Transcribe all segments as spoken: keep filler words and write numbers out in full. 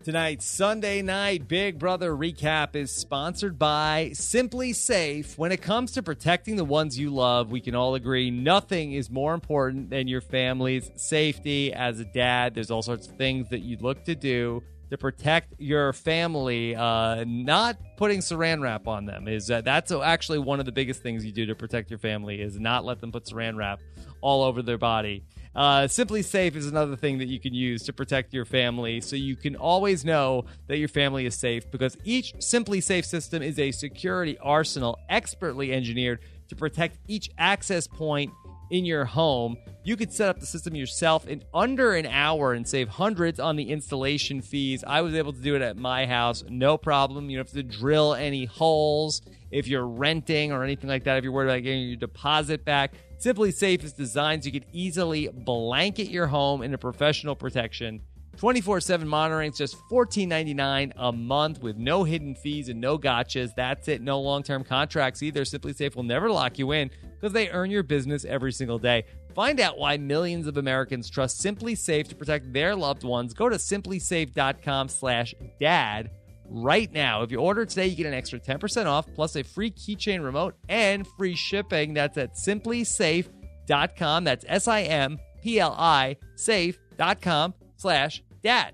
Tonight's Sunday Night Big Brother recap is sponsored by Simply Safe. When it comes to protecting the ones you love, we can all agree nothing is more important than your family's safety. As a dad, there's all sorts of things that you look to do to protect your family. Uh, not putting saran wrap on them is uh, that's actually one of the biggest things you do to protect your family, is not let them put saran wrap all over their body. Uh, Simply Safe is another thing that you can use to protect your family, so you can always know that your family is safe, because each Simply Safe system is a security arsenal expertly engineered to protect each access point in your home. You could set up the system yourself in under an hour and save hundreds on the installation fees. I was able to do it at my house, no problem. You don't have to drill any holes if you're renting or anything like that. If you're worried about getting your deposit back, Simply Safe is designed so you can easily blanket your home into professional protection. twenty-four seven monitoring is just fourteen ninety-nine a month with no hidden fees and no gotchas. That's it. No long-term contracts either. Simply Safe will never lock you in because they earn your business every single day. Find out why millions of Americans trust Simply Safe to protect their loved ones. Go to simplysafe.com slash dad right now. If you order today, you get an extra ten percent off plus a free keychain remote and free shipping. That's at simplysafe dot com. That's S I M P L I safe.com slash dad.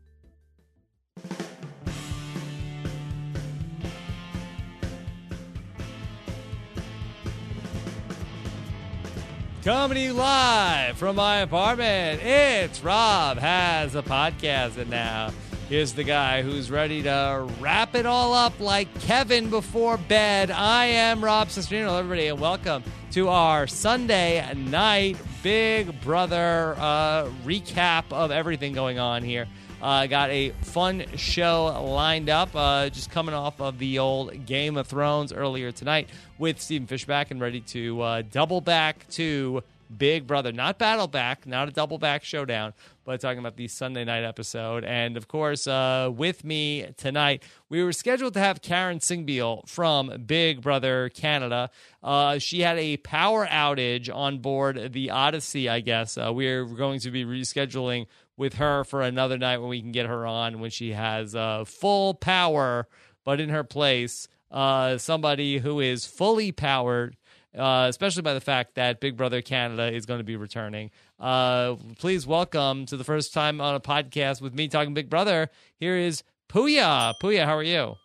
Coming to you live from my apartment, it's Rob Has a Podcast. And now, here's the guy who's ready to wrap it all up like Kevin before bed. I am Rob Cesternino. Hello, everybody, and welcome to our Sunday night Big Brother uh, recap of everything going on here. Uh, got a fun show lined up, uh, just coming off of the old Game of Thrones earlier tonight with Stephen Fishbach, and ready to uh, double back to Big Brother. Not battle back, not a double back showdown, but talking about the Sunday night episode. And, of course, uh, with me tonight, we were scheduled to have Karen Singbeil from Big Brother Canada. Uh, she had a power outage on board the Odyssey, I guess. Uh, we're going to be rescheduling with her for another night when we can get her on, when she has uh, full power, but in her place, uh, somebody who is fully powered, uh, especially by the fact that Big Brother Canada is going to be returning. Uh, please welcome, to the first time on a podcast with me talking Big Brother, here is Puya. Puya, how are you?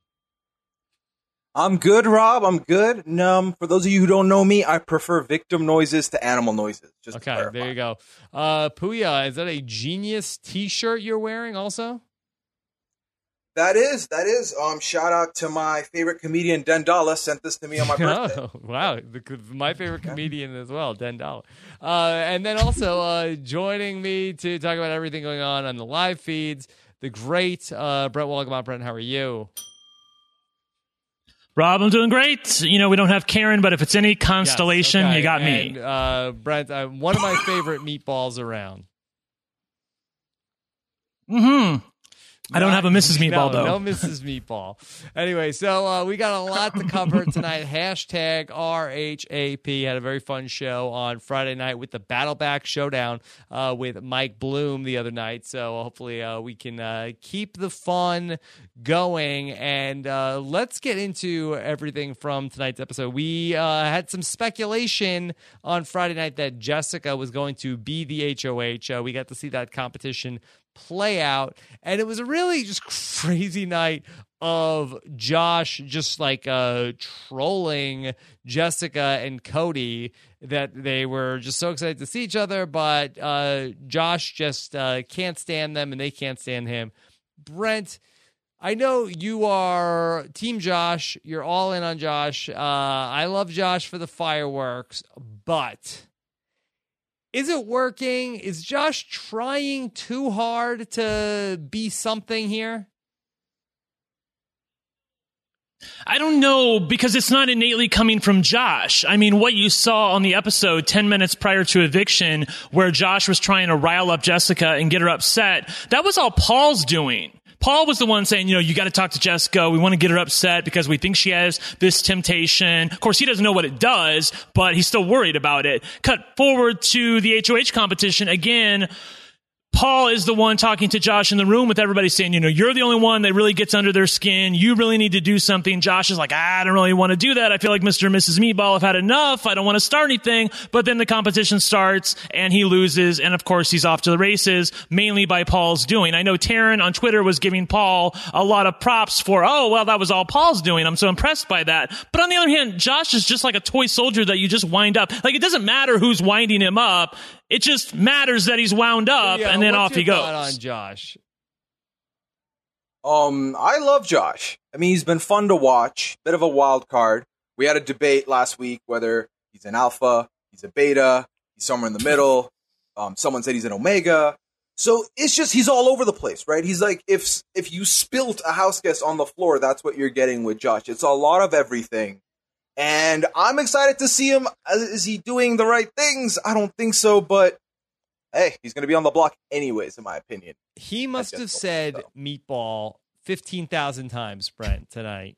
I'm good, Rob. I'm good. Um, for those of you who don't know me, I prefer victim noises to animal noises. Just okay, there you go. Uh, Puya, is that a Genius T-shirt you're wearing also? That is, that is. Um, shout out to my favorite comedian, Dendala, sent this to me on my birthday. Oh, wow, the, my favorite comedian as well, Dendala. Uh, and then also uh, joining me to talk about everything going on on the live feeds, the great uh, Brent Walgamont. Brent, how are you? Rob, I'm doing great. You know, we don't have Karen, but if it's any constellation, yes, okay. you got and, me. Uh, Brent, uh, one of my favorite meatballs around. Mm-hmm. I don't have a Missus Meatball, no, though. No Missus Meatball. Anyway, so uh, we got a lot to cover tonight. Hashtag R H A P. Had a very fun show on Friday night with the Battleback Showdown uh, with Mike Bloom the other night. So hopefully uh, we can uh, keep the fun going. And uh, let's get into everything from tonight's episode. We uh, had some speculation on Friday night that Jessica was going to be the H O H. Uh, we got to see that competition play out, and it was a really just crazy night of Josh just like uh trolling Jessica and Cody, that they were just so excited to see each other, but uh Josh just uh can't stand them and they can't stand him. Brent, I know you are Team Josh, you're all in on Josh. uh I love Josh for the fireworks, but is it working? Is Josh trying too hard to be something here? I don't know, because it's not innately coming from Josh. I mean, what you saw on the episode ten minutes prior to eviction, where Josh was trying to rile up Jessica and get her upset, that was all Paul's doing. Paul was the one saying, you know, you got to talk to Jessica. We want to get her upset because we think she has this temptation. Of course, he doesn't know what it does, but he's still worried about it. Cut forward to the H O H competition. Again, Paul is the one talking to Josh in the room with everybody saying, you know, you're the only one that really gets under their skin. You really need to do something. Josh is like, I don't really want to do that. I feel like Mister and Missus Meatball have had enough. I don't want to start anything. But then the competition starts and he loses. And of course, he's off to the races, mainly by Paul's doing. I know Taryn on Twitter was giving Paul a lot of props for, oh, well, that was all Paul's doing. I'm so impressed by that. But on the other hand, Josh is just like a toy soldier that you just wind up. Like, it doesn't matter who's winding him up. It just matters that he's wound up, yeah, and then what's off he your goes. thought on Josh? Um, I love Josh. I mean, he's been fun to watch. Bit of a wild card. We had a debate last week whether he's an alpha, he's a beta, he's somewhere in the middle. Um, someone said he's an omega. So it's just he's all over the place, right? He's like, if if you spilt a house guest on the floor, that's what you're getting with Josh. It's a lot of everything. And I'm excited to see him. Is he doing the right things? I don't think so, but hey, he's going to be on the block anyways, in my opinion. He must have said so. Meatball fifteen thousand times, Brent, tonight.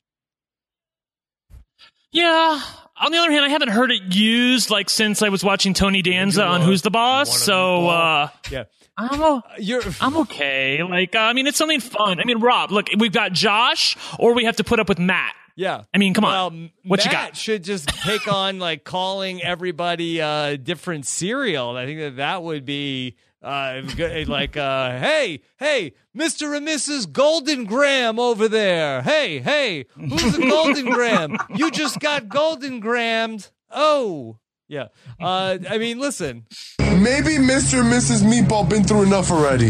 Yeah. On the other hand, I haven't heard it used like since I was watching Tony Danza on Who's the Boss. So, uh, yeah. I'm, a, You're, I'm okay. Like, uh, I mean, it's something fun. I mean, Rob, look, we've got Josh, or we have to put up with Matt. Yeah. I mean, come well, on. What Matt you got? Should just take on like calling everybody uh different cereal. I think that that would be uh good, like uh hey, hey, Mister and Missus Golden Graham over there. Hey, hey, who's a Golden Graham? You just got Golden Grammed. Oh. Yeah. Uh I mean, listen. Maybe Mister and Missus Meatball been through enough already.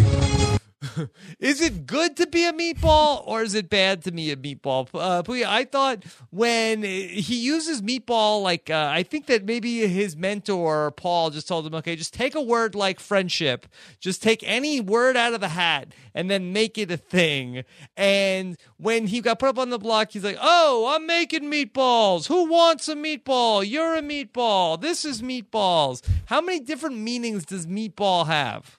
Is it good to be a meatball or is it bad to be a meatball? Uh, please, I thought when he uses meatball, like uh, I think that maybe his mentor Paul just told him, okay, just take a word like friendship, just take any word out of the hat and then make it a thing. And when he got put up on the block, he's like, oh, I'm making meatballs. Who wants a meatball? You're a meatball. This is meatballs. How many different meanings does meatball have?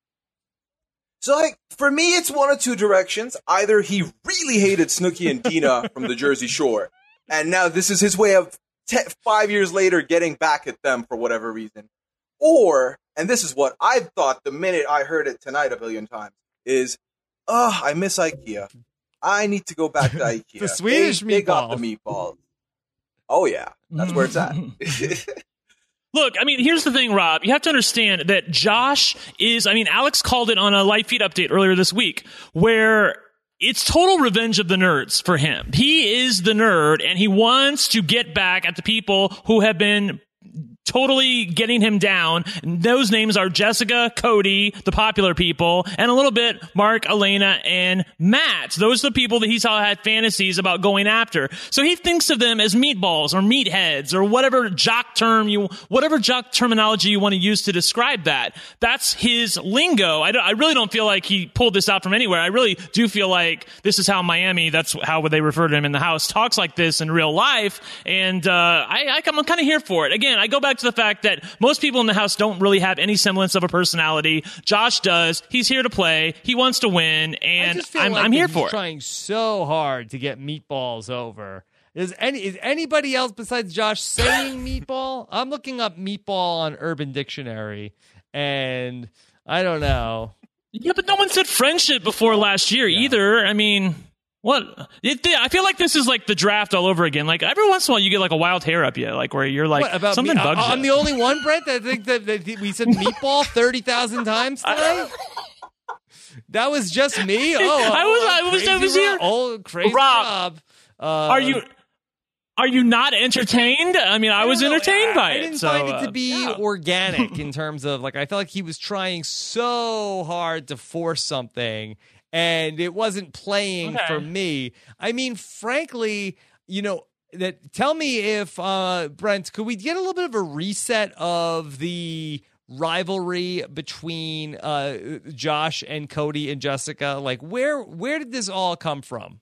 So, like, for me, it's one of two directions. Either he really hated Snooki and Dina from the Jersey Shore, and now this is his way of te- five years later getting back at them for whatever reason. Or, and this is what I thought the minute I heard it tonight a billion times, is, oh, I miss IKEA. I need to go back to IKEA. The Swedish they, meatball. They got the meatballs. Oh, yeah. That's where it's at. Look, I mean, here's the thing, Rob. You have to understand that Josh is, I mean, Alex called it on a live feed update earlier this week, where it's total revenge of the nerds for him. He is the nerd, and he wants to get back at the people who have been totally getting him down. Those names are Jessica, Cody, the popular people, and a little bit Mark, Elena, and Matt. Those are the people that he saw had fantasies about going after. So he thinks of them as meatballs or meatheads or whatever jock term you, whatever jock terminology you want to use to describe that. That's his lingo. I, don't, I really don't feel like he pulled this out from anywhere. I really do feel like this is how Miami, that's how they refer to him in the house, talks like this in real life. And uh, I, I, I'm kind of here for it. Again, I go back to the fact that most people in the house don't really have any semblance of a personality. Josh does. He's here to play. He wants to win, and I just feel I'm, like I'm here he's for it. Trying so hard to get meatballs over. Is any is anybody else besides Josh saying meatball? I'm looking up meatball on Urban Dictionary, and I don't know. Yeah, but no one said friendship before last year yeah. either. I mean. What? It, I feel like this is like the draft all over again. Like every once in a while, you get like a wild hair up you, like where you're like what, about something me? bugs I, you. I'm the only one, Brett. That think that, that we said meatball thirty thousand times tonight. That was just me. Oh, oh I was, I was, I was here. Oh, crazy Rob, Rob. Uh, are you? Are you not entertained? I mean, I, I was entertained know. by I, it. I didn't so, find it to be uh, yeah. organic in terms of like I felt like he was trying so hard to force something. And it wasn't playing okay. for me. I mean, frankly, you know, that tell me if, uh, Brent, could we get a little bit of a reset of the rivalry between uh, Josh and Cody and Jessica? Like, where where did this all come from?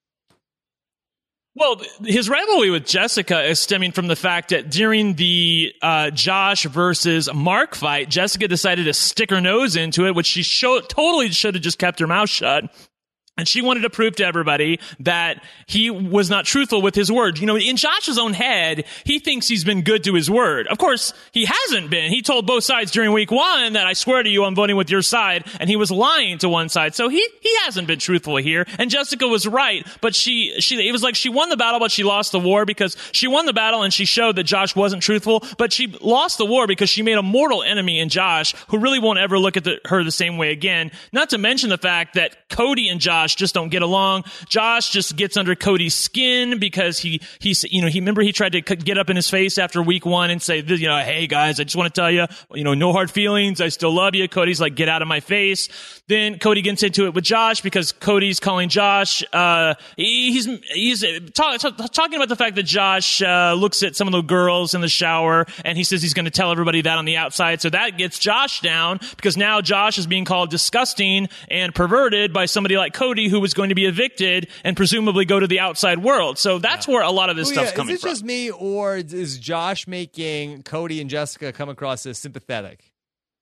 Well, his rivalry with Jessica is stemming from the fact that during the uh, Josh versus Mark fight, Jessica decided to stick her nose into it, which she show- totally should have just kept her mouth shut. And she wanted to prove to everybody that he was not truthful with his word. You know, in Josh's own head, he thinks he's been good to his word. Of course, he hasn't been. He told both sides during week one that I swear to you, I'm voting with your side. And he was lying to one side. So he, he hasn't been truthful here. And Jessica was right. But she, she, it was like she won the battle, but she lost the war because she won the battle and she showed that Josh wasn't truthful. But she lost the war because she made a mortal enemy in Josh who really won't ever look at the, her the same way again. Not to mention the fact that Cody and Josh just don't get along. Josh just gets under Cody's skin because he, he's, you know, he, remember he tried to get up in his face after week one and say, you know, hey guys, I just want to tell you, you know, no hard feelings. I still love you. Cody's like, get out of my face. Then Cody gets into it with Josh because Cody's calling Josh, uh, he's, he's talk, talk, talking about the fact that Josh, uh, looks at some of the girls in the shower and he says he's going to tell everybody that on the outside. So that gets Josh down because now Josh is being called disgusting and perverted by somebody like Cody who was going to be evicted and presumably go to the outside world. So that's yeah. where a lot of this oh, stuff's yeah. coming from. Is it from. Just me, or is Josh making Cody and Jessica come across as sympathetic?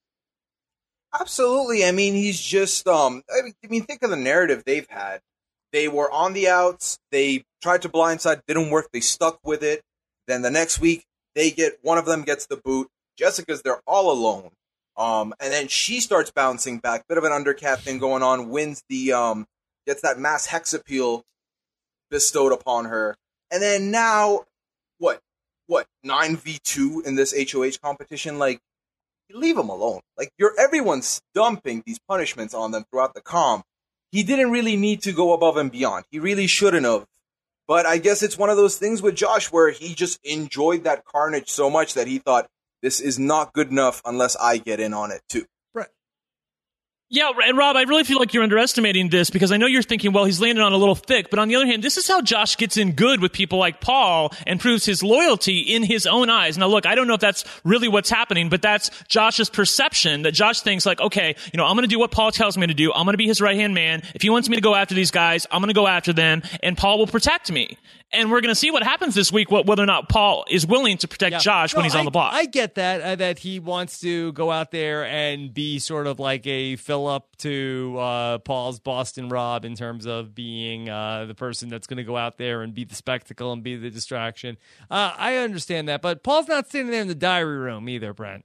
Absolutely. I mean, he's just, um, I mean, I mean, think of the narrative they've had. They were on the outs. They tried to blindside, didn't work. They stuck with it. Then the next week, they get, one of them gets the boot. Jessica's there all alone. Um, and then she starts bouncing back. Bit of an undercat thing going on. Wins the, um, gets that mass hex appeal bestowed upon her. And then now, what? What? nine v two in this H O H competition? Like, leave him alone. Like, you're everyone's dumping these punishments on them throughout the comp. He didn't really need to go above and beyond. He really shouldn't have. But I guess it's one of those things with Josh where he just enjoyed that carnage so much that he thought, this is not good enough unless I get in on it too. Right. Yeah, and Rob, I really feel like you're underestimating this because I know you're thinking, well, he's landed on a little thick. But on the other hand, this is how Josh gets in good with people like Paul and proves his loyalty in his own eyes. Now, look, I don't know if that's really what's happening, but that's Josh's perception that Josh thinks like, okay, you know, I'm going to do what Paul tells me to do. I'm going to be his right-hand man. If he wants me to go after these guys, I'm going to go after them, and Paul will protect me. And we're going to see what happens this week, whether or not Paul is willing to protect yeah. Josh no, when he's I, on the block. I get that, uh, that he wants to go out there and be sort of like a fill-up to uh, Paul's Boston Rob in terms of being uh, the person that's going to go out there and be the spectacle and be the distraction. Uh, I understand that, but Paul's not sitting there in the diary room either, Brent.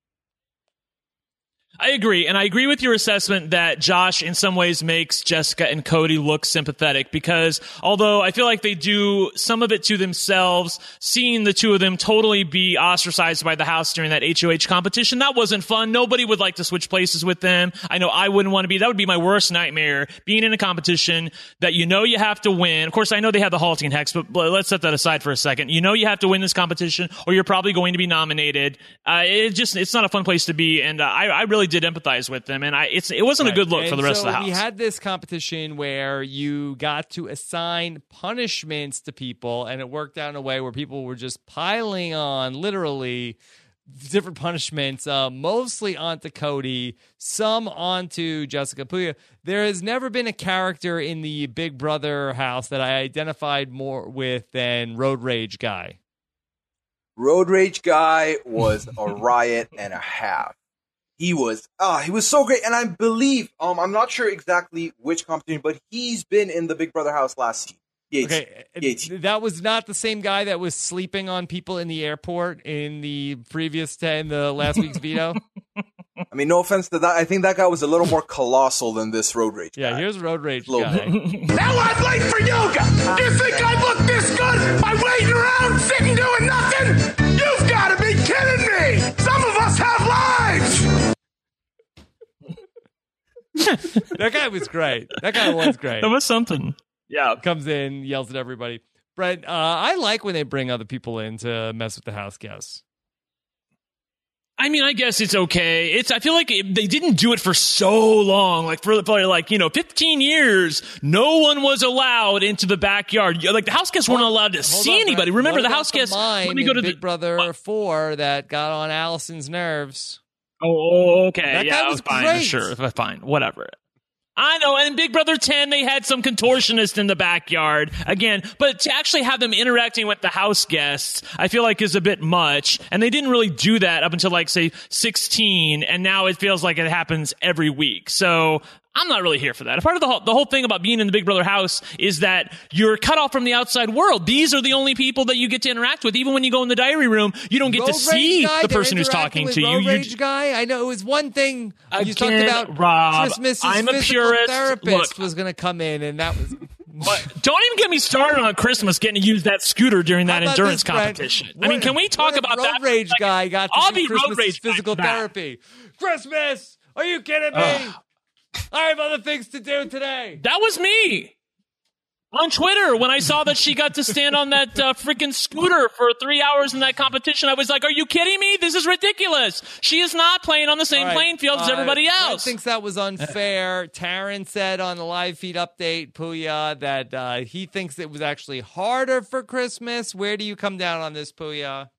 I agree, and I agree with your assessment that Josh in some ways makes Jessica and Cody look sympathetic because although I feel like they do some of it to themselves, seeing the two of them totally be ostracized by the house during that H O H competition, that wasn't fun. Nobody would like to switch places with them. I know I wouldn't want to be. That would be my worst nightmare, being in a competition that you know you have to win. Of course, I know they have the halting hex, but let's set that aside for a second. You know you have to win this competition or you're probably going to be nominated. Uh, it just it's not a fun place to be, and uh, I, I really did empathize with them, and I it's it wasn't right. a good look and for the rest so of the house. We had this competition where you got to assign punishments to people, and it worked out in a way where people were just piling on literally different punishments, uh, mostly onto Cody, some onto Jessica Puya. There has never been a character in the Big Brother house that I identified more with than Road Rage Guy. Road Rage Guy was a riot and a half. He was, ah, he was so great. And I believe, um, I'm not sure exactly which competition, but he's been in the Big Brother house last season. Yates. Okay, Yates. That was not the same guy that was sleeping on people in the airport in the previous ten, the last week's veto. I mean, no offense to that. I think that guy was a little more colossal than this Road Rage guy. Yeah, here's Road Rage guy. Now I'm late for yoga. You think I look this good by waiting around, sitting doing nothing? You've got to be kidding me. Some of us have lives. That guy was great. That guy was great. That was something. Yeah. Comes in, yells at everybody. Brett, uh, I like when they bring other people in to mess with the house guests. I mean, I guess it's okay. It's. I feel like it, they didn't do it for so long, like for, for like, you know, fifteen years, no one was allowed into the backyard. Like the house guests weren't allowed to see on, anybody. Brett. Remember what the house the guests, let me go to Big the, Brother what? four that got on Allison's nerves. Oh, okay. That yeah, guy was fine. great. Sure, fine. Whatever. I know, and in Big Brother ten, they had some contortionists in the backyard. Again, but to actually have them interacting with the house guests, I feel like is a bit much. And they didn't really do that up until, like, say, sixteen, and now it feels like it happens every week. So I'm not really here for that. A part of the whole, the whole thing about being in the Big Brother house is that you're cut off from the outside world. These are the only people that you get to interact with. Even when you go in the diary room, you don't get Road to see guy, the person who's talking with to Road you. Rage You guy. I know it was one thing Again, you talked about. Rob, Christmas's I'm a physical purist. therapist Look, was going to come in, and that was. But don't even get me started on Christmas getting to use that scooter during that How about endurance this, Brent? competition. What I mean, can we talk what if about Road that? Rage Like, guy got to I'll see be Road Christmas's Rage physical back. therapy. Christmas? Are you kidding me? Ugh. I have other things to do today. That was me on Twitter when I saw that she got to stand on that uh, freaking scooter for three hours in that competition. I was like, are you kidding me? This is ridiculous. She is not playing on the same All right, playing field as uh, everybody Brent else. thinks that was unfair. Taryn said on the live feed update, Puya, that uh, he thinks it was actually harder for Christmas. Where do you come down on this, Puya?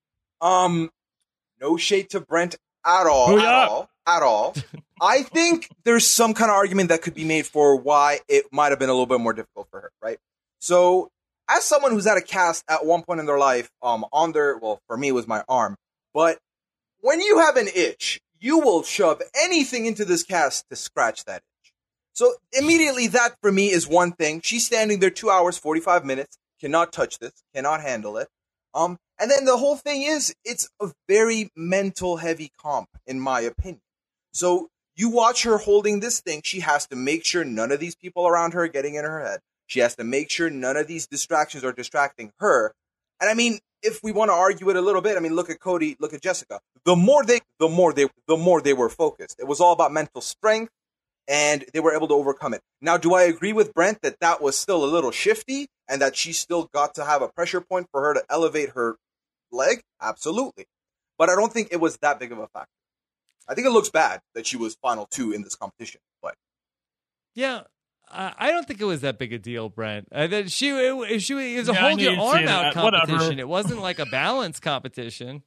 Um, no shade to Brent at all, Booyah. at all, at all. I think there's some kind of argument that could be made for why it might have been a little bit more difficult for her, right? So, as someone who's had a cast at one point in their life, um, on their, well, for me it was my arm, but when you have an itch, you will shove anything into this cast to scratch that itch. So, immediately that for me is one thing. She's standing there two hours, forty-five minutes, cannot touch this, cannot handle it. Um, and then the whole thing is, it's a very mental heavy comp, in my opinion. So you watch her holding this thing, she has to make sure none of these people around her are getting in her head. She has to make sure none of these distractions are distracting her. And I mean, if we want to argue it a little bit, I mean, look at Cody, look at Jessica. The more they, the more they, the more they were focused. It was all about mental strength, and they were able to overcome it. Now, do I agree with Brent that that was still a little shifty and that she still got to have a pressure point for her to elevate her leg? Absolutely. But I don't think it was that big of a factor. I think it looks bad that she was final two in this competition, but Yeah, I I don't think it was that big a deal, Brent. Uh, that she, it, she, it was a Yeah, I hold knew your you'd arm say out that. Whatever. competition. It wasn't like a balance competition.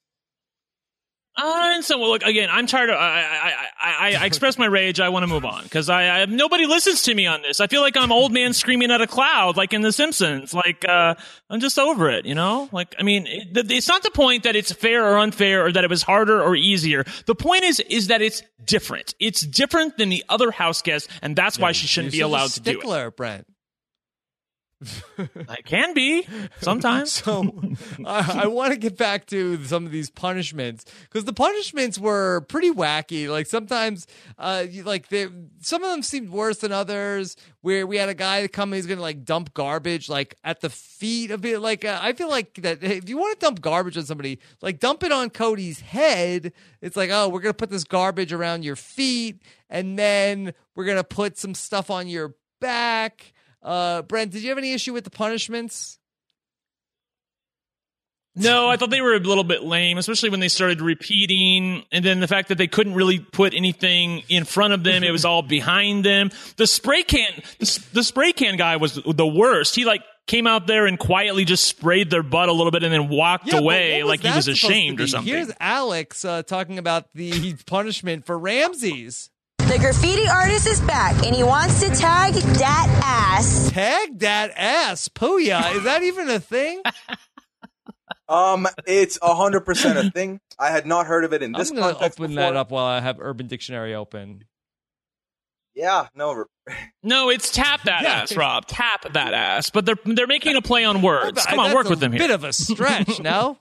Uh, and so, well, look, again, I'm tired of, I, I, I, I express my rage. I want to move on because I, I, nobody listens to me on this. I feel like I'm old man screaming at a cloud, like in The Simpsons. Like, uh, I'm just over it, you know? Like, I mean, it, it's not the point that it's fair or unfair or that it was harder or easier. The point is, is that it's different. It's different than the other house guests, and that's why she shouldn't be You're allowed such a to do it. stickler, Brent. I can be sometimes. So I, I want to get back to some of these punishments because the punishments were pretty wacky. Like sometimes, uh, you- like they, some of them seemed worse than others. Where we had a guy that come, he's gonna like dump garbage like at the feet of it. Like uh, I feel like that hey, if you want to dump garbage on somebody, like dump it on Cody's head. It's like, oh, we're gonna put this garbage around your feet, and then we're gonna put some stuff on your back. Uh, Brent, did you have any issue with the punishments? No, I thought they were a little bit lame, especially when they started repeating, and then the fact that they couldn't really put anything in front of them; it was all behind them. The spray can, the, the spray can guy was the worst. He like came out there and quietly just sprayed their butt a little bit, and then walked Yeah, but away what was like he that was supposed to ashamed or be? something. Here's Alex uh, talking about the punishment for Ramses. The graffiti artist is back, and he wants to tag that ass. Tag that ass, Puya. Is that even a thing? um, it's a hundred percent a thing. I had not heard of it in this I'm going to context open before. that up while I have Urban Dictionary open. Yeah, no. No, it's tap that Yeah. ass, Rob. Tap that ass. But they're they're making a play on words. Come on, That's work a with them here. Bit of a stretch, no?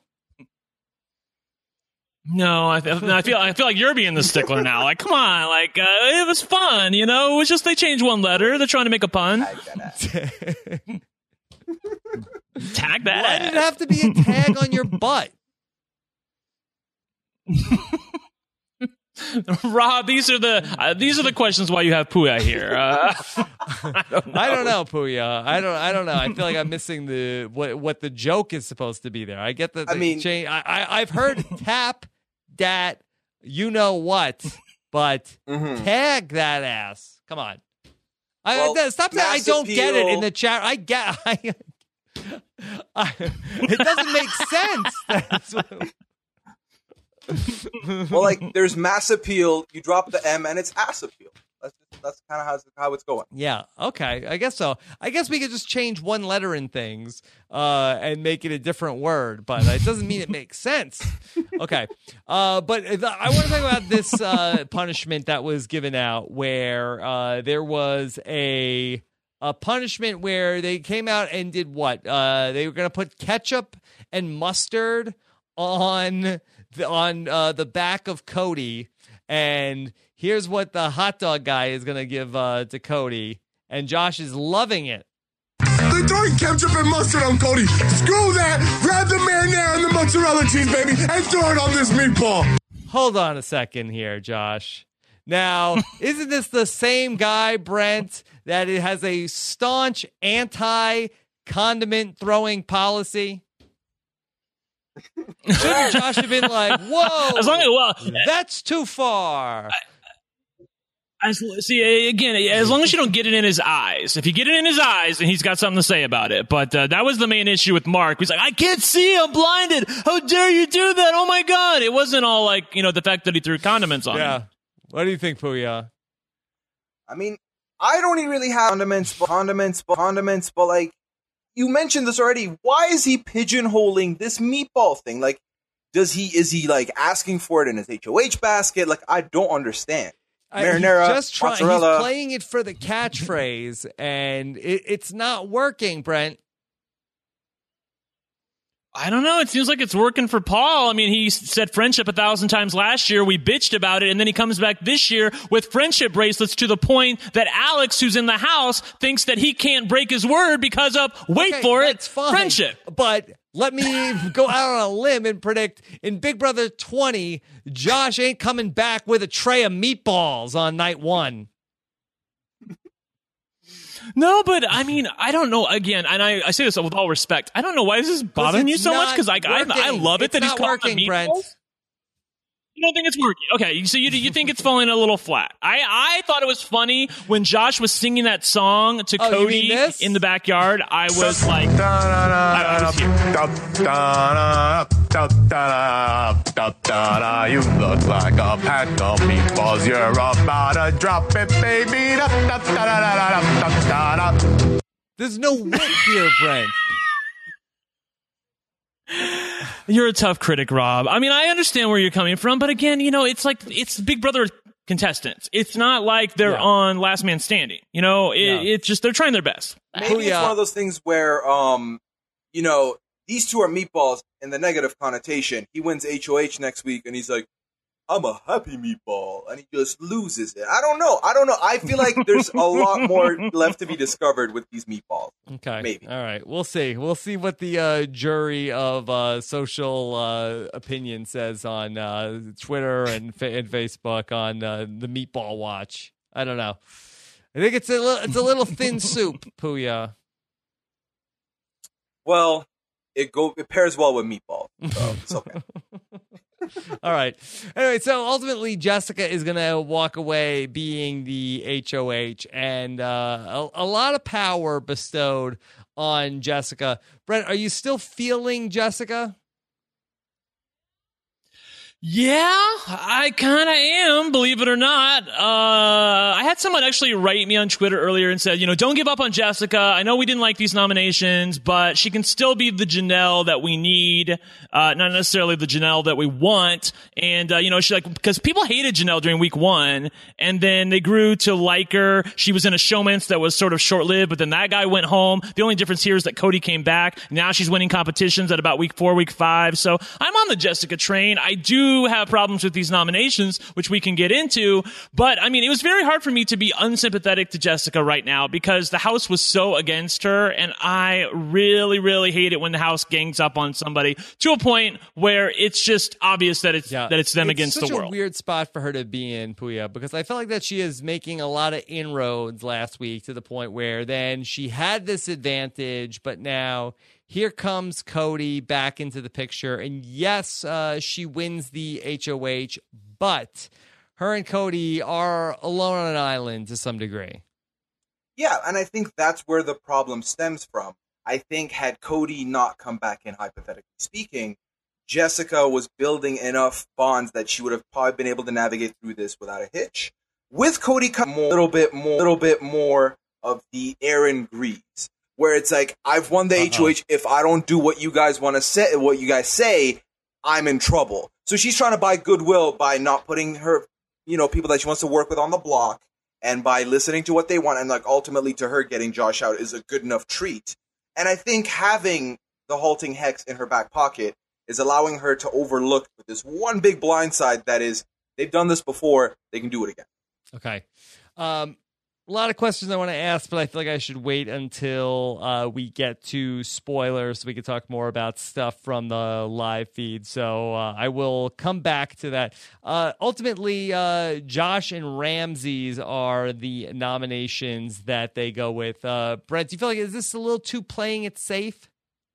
No, I, th- I feel I feel like you're being the stickler now. Like, come on, like uh, it was fun, you know. It was just they changed one letter. They're trying to make a pun. Tag that Why ass. did it have to be a tag on your butt? Rob, these are the uh, these are the questions why you have Puya here. Uh, I don't know. I don't know, Puya. I don't. I don't know. I feel like I'm missing the what what the joke is supposed to be there. I get that. I mean- change. I, I I've heard tap that. You know what? But Mhm. tag that ass. Come on. I, Well, I- stop saying I mass don't get it in appeal- the chat. I get. I, I, it doesn't make sense. That's what- Well, like, there's mass appeal. You drop the M, and it's ass appeal. That's just, that's kind of how it's, how it's going. Yeah. Okay. I guess so. I guess we could just change one letter in things uh, and make it a different word, but it doesn't mean it makes sense. Okay. Uh, but I want to talk about this uh, punishment that was given out, where uh, there was a a punishment where they came out and did what? Uh, they were going to put ketchup and mustard on the, on uh, the back of Cody. And here's what the hot dog guy is going to give uh, to Cody. And Josh is loving it. They're throwing ketchup and mustard on Cody. Screw that. Grab the marinara and the mozzarella cheese, baby, and throw it on this meatball. Hold on a second here, Josh. Now, isn't this the same guy, Brent, that it has a staunch anti-condiment throwing policy? Shouldn't Josh have been like, whoa, as long as, well, that's too far? As, see, again, as long as you don't get it in his eyes. If you get it in his eyes, then he's got something to say about it. But uh, that was the main issue with Mark. He's like, I can't see, I'm blinded. How dare you do that? Oh, my God. It wasn't all like, you know, the fact that he threw condiments on yeah. him. What do you think, Puya? I mean, I don't really have condiments, but condiments, but condiments, but like, you mentioned this already. Why is he pigeonholing this meatball thing? Like, does he, is he like asking for it in his H O H basket? Like, I don't understand. Marinara, I, just try, mozzarella. He's playing it for the catchphrase, and it, it's not working, Brent. I don't know. It seems like it's working for Paul. I mean, he said friendship a thousand times last year. We bitched about it, and then he comes back this year with friendship bracelets to the point that Alex, who's in the house, thinks that he can't break his word because of, wait okay, for it, fine. friendship. But let me go out on a limb and predict in Big Brother twenty, Josh ain't coming back with a tray of meatballs on night one. No, but I mean, I don't know. Again, and I, I say this with all respect. I don't know why this is bothering you so much, because like I, I love it it's that he's not calling working, them meatballs. Brent. You don't think it's working? Okay, so you you think it's falling a little flat. I, I thought it was funny when Josh was singing that song to oh, Cody in the backyard. I was like, I was here. You look like a pack of meatballs. You're about to drop it, baby. There's no wit here, Brent. You're a tough critic, Rob. I mean, I understand where you're coming from, but again, you know, it's like, it's Big Brother contestants. It's not like they're yeah. on Last Man Standing. You know, it, yeah. it's just, they're trying their best. Maybe oh, yeah. it's one of those things where, um, you know, these two are meatballs in the negative connotation. He wins H O H next week, and he's like, I'm a happy meatball, and he just loses it. I don't know. I don't know. I feel like there's a lot more left to be discovered with these meatballs. Okay. Maybe. All right. We'll see. We'll see what the uh, jury of uh, social uh, opinion says on uh, Twitter and, fa- and Facebook on uh, the Meatball Watch. I don't know. I think it's a little, it's a little thin soup, Puya. Well, it go it pairs well with meatballs, so it's okay. All right. Anyway, so ultimately, Jessica is going to walk away being the H O H, and uh, a, a lot of power bestowed on Jessica. Brent, are you still feeling Jessica? Yeah, I kind of am, believe it or not. Uh, I had someone actually write me on Twitter earlier and said, you know, don't give up on Jessica. I know we didn't like these nominations, but she can still be the Janelle that we need, uh, not necessarily the Janelle that we want. And, uh, you know, she like, because people hated Janelle during week one, and then they grew to like her. She was in a showmance that was sort of short-lived, but then that guy went home. The only difference here is that Cody came back. Now she's winning competitions at about week four, week five. So I'm on the Jessica train. I do have problems with these nominations, which we can get into, but I mean, it was very hard for me to be unsympathetic to Jessica right now because the house was so against her, and I really, really hate it when the house gangs up on somebody to a point where it's just obvious that it's yeah. that it's them it's against the world. It's such a weird spot for her to be in, Puya, because I felt like that she is making a lot of inroads last week to the point where then she had this advantage, but now here comes Cody back into the picture. And yes, uh, she wins the H O H, but her and Cody are alone on an island to some degree. Yeah, and I think that's where the problem stems from. I think had Cody not come back in, hypothetically speaking, Jessica was building enough bonds that she would have probably been able to navigate through this without a hitch. with Cody coming a little bit more, little bit more of the Aaron Greaves, where it's like, I've won the Uh-oh. H O H. If I don't do what you guys want to say, what you guys say, I'm in trouble. So she's trying to buy goodwill by not putting her, you know, people that she wants to work with on the block, and by listening to what they want, and like ultimately to her getting Josh out is a good enough treat. And I think having the halting hex in her back pocket is allowing her to overlook this one big blindside that is, they've done this before, they can do it again. Okay. Um, a lot of questions I want to ask, but I feel like I should wait until uh, we get to spoilers so we can talk more about stuff from the live feed. So uh, I will come back to that. Uh, ultimately, uh, Josh and Ramses are the nominations that they go with. Uh, Brent, do you feel like, is this a little too playing it safe?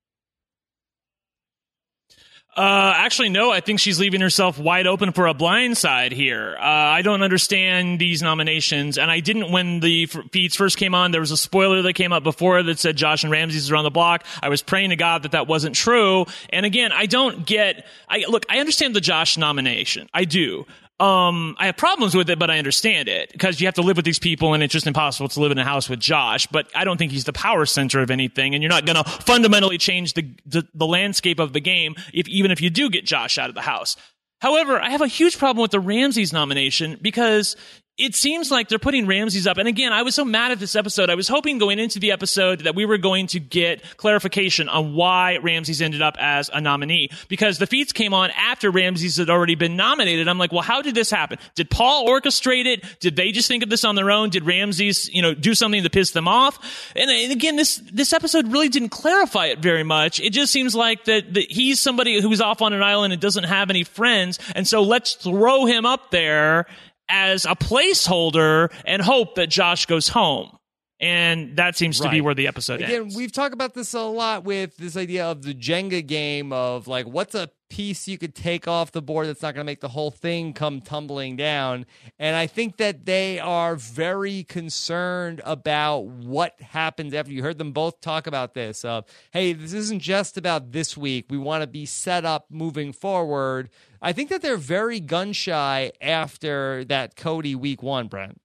Uh, actually, no, I think she's leaving herself wide open for a blindside here. Uh, I don't understand these nominations, and I didn't when the f- feeds first came on. There was a spoiler that came up before that said Josh and Ramses are on the block. I was praying to God that that wasn't true. And again, I don't get, I look, I understand the Josh nomination. I do. Um, I have problems with it, but I understand it because you have to live with these people and it's just impossible to live in a house with Josh. But I don't think he's the power center of anything, and you're not going to fundamentally change the, the the landscape of the game if even if you do get Josh out of the house. However, I have a huge problem with the Ramses nomination because it seems like they're putting Ramses up. And again, I was so mad at this episode. I was hoping going into the episode that we were going to get clarification on why Ramses ended up as a nominee, because the feeds came on after Ramses had already been nominated. I'm like, well, how did this happen? Did Paul orchestrate it? Did they just think of this on their own? Did Ramses, you know, do something to piss them off? And, and again, this, this episode really didn't clarify it very much. It just seems like that, that he's somebody who's off on an island and doesn't have any friends. And so let's throw him up there as a placeholder and hope that Josh goes home. And that seems right. to be where the episode Again, ends. We've talked about this a lot with this idea of the Jenga game of like, what's a piece you could take off the board that's not going to make the whole thing come tumbling down. And I think that they are very concerned about what happens after. You heard them both talk about this. Uh, hey, this isn't just about this week. We want to be set up moving forward. I think that they're very gun shy after that Cody week one, Brent.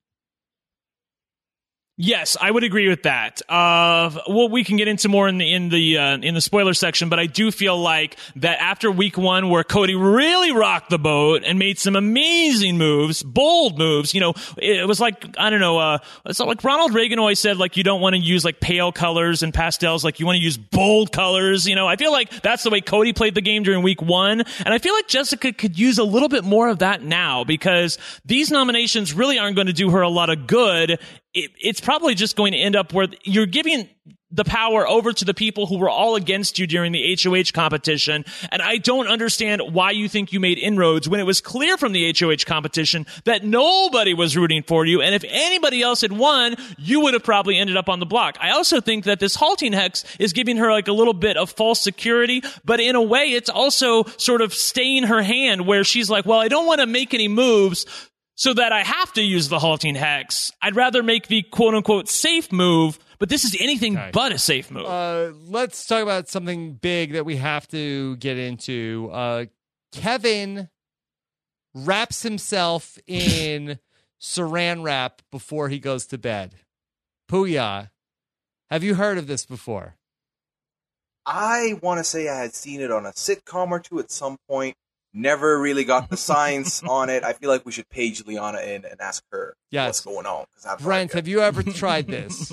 Yes, I would agree with that. Uh, well, we can get into more in the in the uh, in the spoiler section, but I do feel like that after week one, where Cody really rocked the boat and made some amazing moves, bold moves. You know, it was like I don't know. Uh, it's like Ronald Reagan always said, like you don't want to use like pale colors and pastels, like you want to use bold colors. You know, I feel like that's the way Cody played the game during week one, and I feel like Jessica could use a little bit more of that now because these nominations really aren't going to do her a lot of good. It, it's probably just going to end up where you're giving the power over to the people who were all against you during the H O H competition. And I don't understand why you think you made inroads when it was clear from the H O H competition that nobody was rooting for you. And if anybody else had won, you would have probably ended up on the block. I also think that this halting hex is giving her like a little bit of false security, but in a way it's also sort of staying her hand where she's like, well, I don't want to make any moves so that I have to use the halting hex. I'd rather make the quote-unquote safe move, but this is anything okay. but a safe move. Uh, let's talk about something big that we have to get into. Uh, Kevin wraps himself in saran wrap before he goes to bed. Puya, have you heard of this before? I want to say I had seen it on a sitcom or two at some point. Never really got the science on it. I feel like we should page Liana in and ask her yes. what's going on. Brent, have you ever tried this?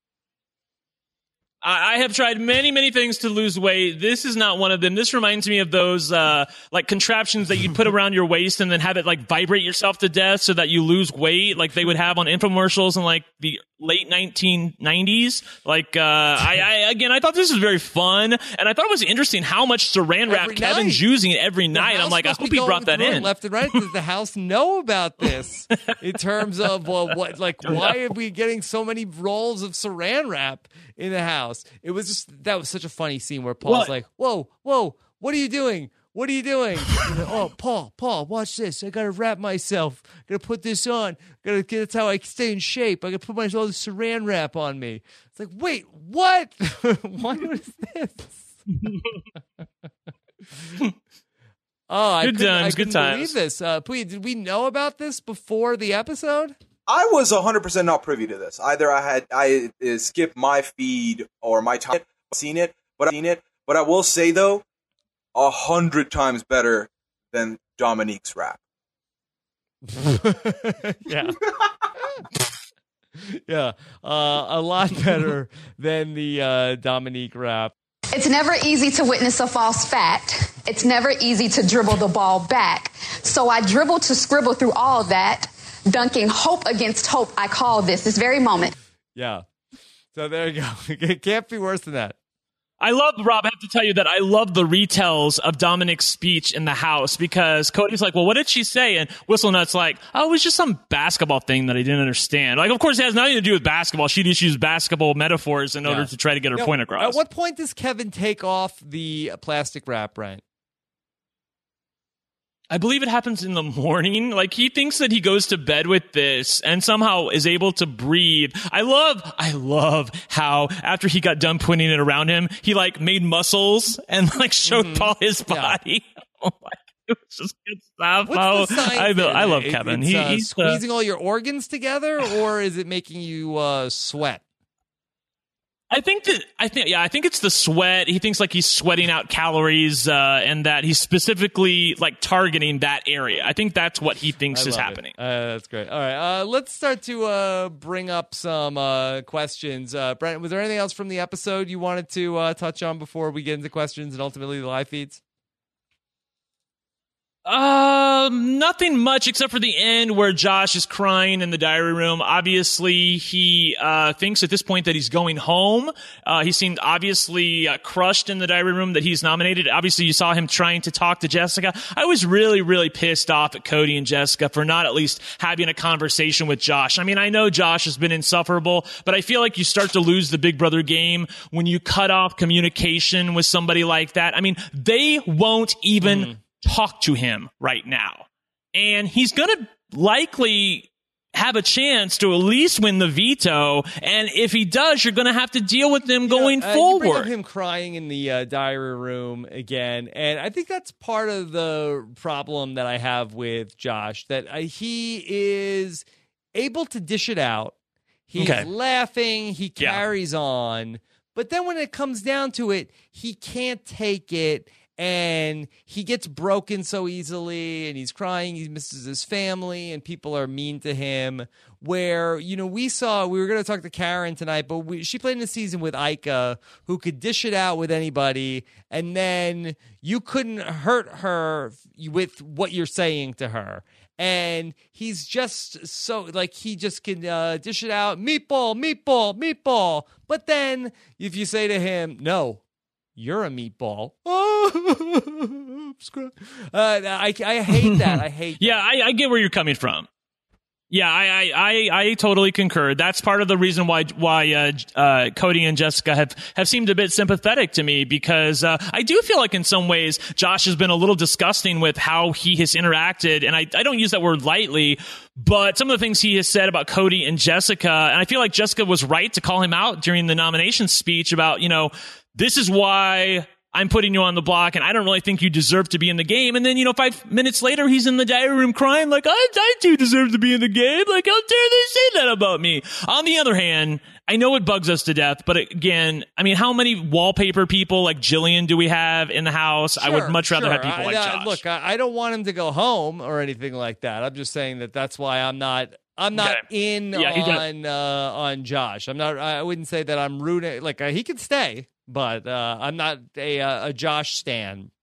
I have tried many, many things to lose weight. This is not one of them. This reminds me of those, uh, like contraptions that you put around your waist and then have it like vibrate yourself to death so that you lose weight, like they would have on infomercials in like the late nineteen nineties. Like, uh, I, I, again, I thought this was very fun and I thought it was interesting how much saran wrap every Kevin's night. using every the night. I'm like, I hope he brought that in. Left and right. Does the house know about this in terms of, well, what, like, why are we getting so many rolls of saran wrap in the house? It was just, that was such a funny scene where Paul's what? like, whoa, whoa, what are you doing? What are you doing? Like, oh, Paul, Paul, watch this. I got to wrap myself. I got to put this on. Gotta, that's how I stay in shape. I got to put my all this saran wrap on me. It's like, wait, what? What is this? Oh, I Good couldn't, times, I good couldn't times. believe this. Uh, Pooya, did we know about this before the episode? I was one hundred percent not privy to this. Either I had I uh, skipped my feed or my time seen it, but I've seen it. But I will say though, a hundred times better than Dominique's rap. Yeah. Yeah. Uh, a lot better than the uh, Dominique rap. It's never easy to witness a false fact. It's never easy to dribble the ball back. So I dribble to scribble through all that. Dunking hope against hope, I call this, this very moment. Yeah. So there you go. It can't be worse than that. I love, Rob, I have to tell you that I love the retells of Dominic's speech in the house because Cody's like, well, what did she say? And Whistlenut's like, oh, it was just some basketball thing that I didn't understand. Like, of course, it has nothing to do with basketball. She just used basketball metaphors in Yeah. order to try to get her Now, point across. At what point does Kevin take off the plastic wrap, Brent? I believe it happens in the morning. Like, he thinks that he goes to bed with this and somehow is able to breathe. I love, I love how after he got done putting it around him, he like made muscles and like showed Mm-hmm. all his body. Oh my, it was just good stuff. What's oh, the science I, in I love it? Kevin. It's, he, uh, he's uh, squeezing all your organs together, or is it making you uh, sweat? I think that I think yeah, I think it's the sweat. He thinks like he's sweating out calories, uh, and that he's specifically like targeting that area. I think that's what he thinks I is love it. happening. Uh, that's great. All right, uh, let's start to uh, bring up some uh, questions. Uh, Brent, was there anything else from the episode you wanted to uh, touch on before we get into questions and ultimately the live feeds? Um, nothing much except for the end where Josh is crying in the diary room. Obviously, he uh thinks at this point that he's going home. Uh, he seemed obviously uh, crushed in the diary room that he's nominated. Obviously, you saw him trying to talk to Jessica. I was really, really pissed off at Cody and Jessica for not at least having a conversation with Josh. I mean, I know Josh has been insufferable, but I feel like you start to lose the Big Brother game when you cut off communication with somebody like that. I mean, they won't even mm. talk to him right now. And he's going to likely have a chance to at least win the veto. And if he does, you're going to have to deal with them going know, uh, forward. You bring up him crying in the uh, diary room again. And I think that's part of the problem that I have with Josh, that uh, he is able to dish it out. He's Okay. laughing. He Yeah. carries on. But then when it comes down to it, he can't take it. And he gets broken so easily, and he's crying. He misses his family, and people are mean to him. Where, you know, we saw, we were going to talk to Karen tonight, but we, she played in a season with Ika, who could dish it out with anybody, and then you couldn't hurt her with what you're saying to her. And he's just so, like, he just can uh, dish it out, meatball, meatball, meatball. But then if you say to him, no, you're a meatball. Oh, uh, I, I hate that. I hate that. Yeah, I, I get where you're coming from. Yeah, I, I, I, I totally concur. That's part of the reason why why uh, uh, Cody and Jessica have, have seemed a bit sympathetic to me, because uh, I do feel like in some ways Josh has been a little disgusting with how he has interacted, and I, I don't use that word lightly, but some of the things he has said about Cody and Jessica, and I feel like Jessica was right to call him out during the nomination speech about, you know, this is why I'm putting you on the block, and I don't really think you deserve to be in the game. And then, you know, five minutes later, he's in the diary room crying like, I, I do deserve to be in the game. Like, how dare they say that about me? On the other hand, I know it bugs us to death, but again, I mean, how many wallpaper people like Jillian do we have in the house? Sure, I would much rather sure. have people I, like uh, Josh. Look, I, I don't want him to go home or anything like that. I'm just saying that that's why I'm not... I'm not Okay. in Yeah, he's on uh, on Josh. I'm not. I wouldn't say that I'm rooting. Like uh, he could stay, but uh, I'm not a uh, a Josh stan.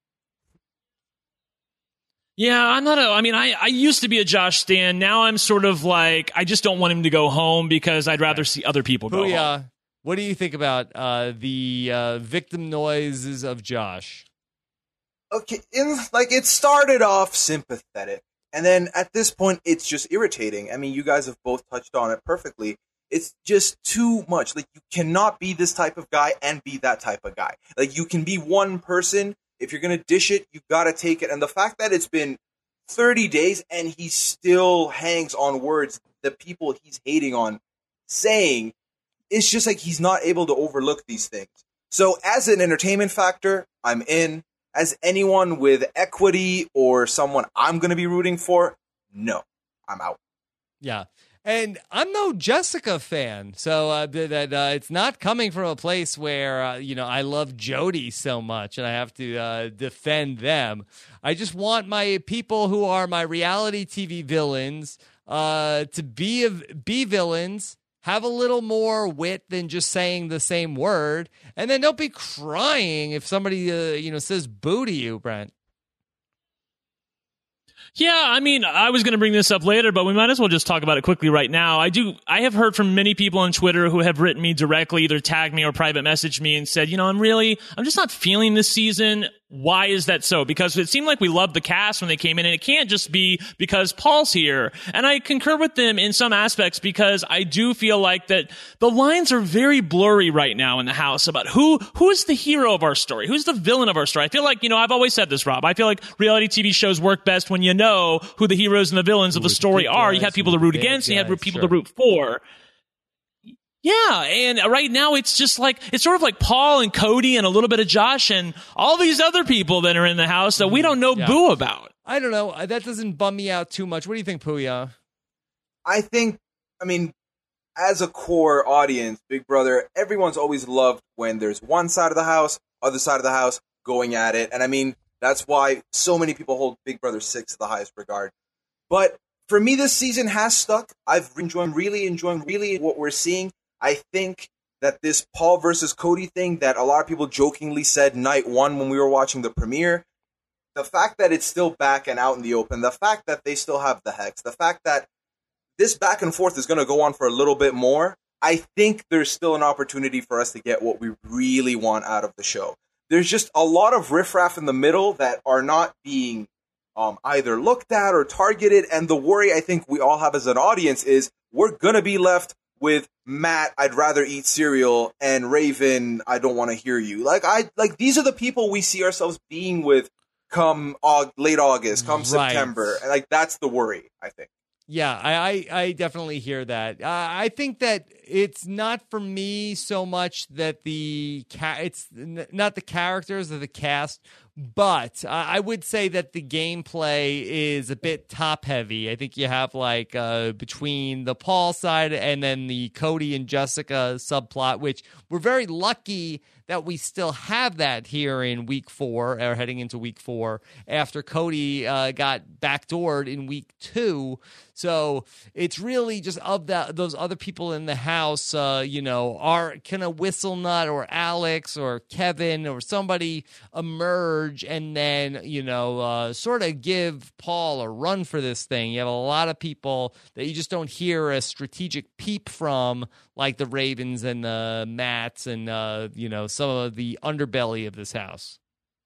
Yeah, I'm not a, I mean, I, I used to be a Josh stan. Now I'm sort of like, I just don't want him to go home because I'd rather see other people go Pooya, home. what do you think about uh, the uh, victim noises of Josh? Okay, in, like it started off sympathetic, and then at this point, it's just irritating. I mean, you guys have both touched on it perfectly. It's just too much. Like, you cannot be this type of guy and be that type of guy. Like, you can be one person. If you're going to dish it, you got to take it. And the fact that it's been thirty days and he still hangs on words that people he's hating on saying, it's just like he's not able to overlook these things. So as an entertainment factor, I'm in. as anyone with equity or someone I'm going to be rooting for, no, I'm out. Yeah. And I'm no Jessica fan, so uh, that uh, it's not coming from a place where, uh, you know, I love Jody so much and I have to uh, defend them. I just want my people who are my reality T V villains uh, to be, be villains, have a little more wit than just saying the same word, and then don't be crying if somebody, uh, you know, says boo to you, Brent. Yeah, I mean, I was going to bring this up later, but we might as well just talk about it quickly right now. I do. I have heard from many people on Twitter who have written me directly, either tagged me or private messaged me and said, you know, I'm really, I'm just not feeling this season. Why is that so? Because it seemed like we loved the cast when they came in, and it can't just be because Paul's here. And I concur with them in some aspects, because I do feel like that the lines are very blurry right now in the house about who who is the hero of our story, who's the villain of our story. I feel like, you know, I've always said this, Rob. I feel like reality T V shows work best when you know who the heroes and the villains of the story are. You have people to root against, and you have people to root for. Yeah, and right now it's just like, it's sort of like Paul and Cody and a little bit of Josh and all these other people that are in the house that we don't know yeah. boo about. I don't know. That doesn't bum me out too much. What do you think, Puya? I think, I mean, as a core audience, Big Brother, everyone's always loved when there's one side of the house, other side of the house going at it. And I mean, that's why so many people hold Big Brother six to the highest regard. But for me, this season has stuck. I've enjoyed, really enjoying really what we're seeing. I think that this Paul versus Cody thing that a lot of people jokingly said night one when we were watching the premiere, the fact that it's still back and out in the open, the fact that they still have the hex, the fact that this back and forth is going to go on for a little bit more, I think there's still an opportunity for us to get what we really want out of the show. There's just a lot of riffraff in the middle that are not being um, either looked at or targeted, and the worry I think we all have as an audience is we're going to be left with Matt, I'd rather eat cereal, and Raven, I don't want to hear you. Like I like these are the people we see ourselves being with come aug- late August, come right. September. And like that's the worry, I think. Yeah, I, I, I definitely hear that. Uh, I think that it's not for me so much that the ca- it's n- not the characters or the cast, but uh, I would say that the gameplay is a bit top heavy. I think you have like uh, between the Paul side and then the Cody and Jessica subplot, which we're very lucky that we still have that here in week four, or heading into week four, after Cody uh, got backdoored in week two. So it's really just of that those other people in the house, uh, you know, are can a Whistlenut or Alex or Kevin or somebody emerge and then, you know, uh, sort of give Paul a run for this thing. You have a lot of people that you just don't hear a strategic peep from, like the Ravens and the Matts and, uh, you know, some of the underbelly of this house.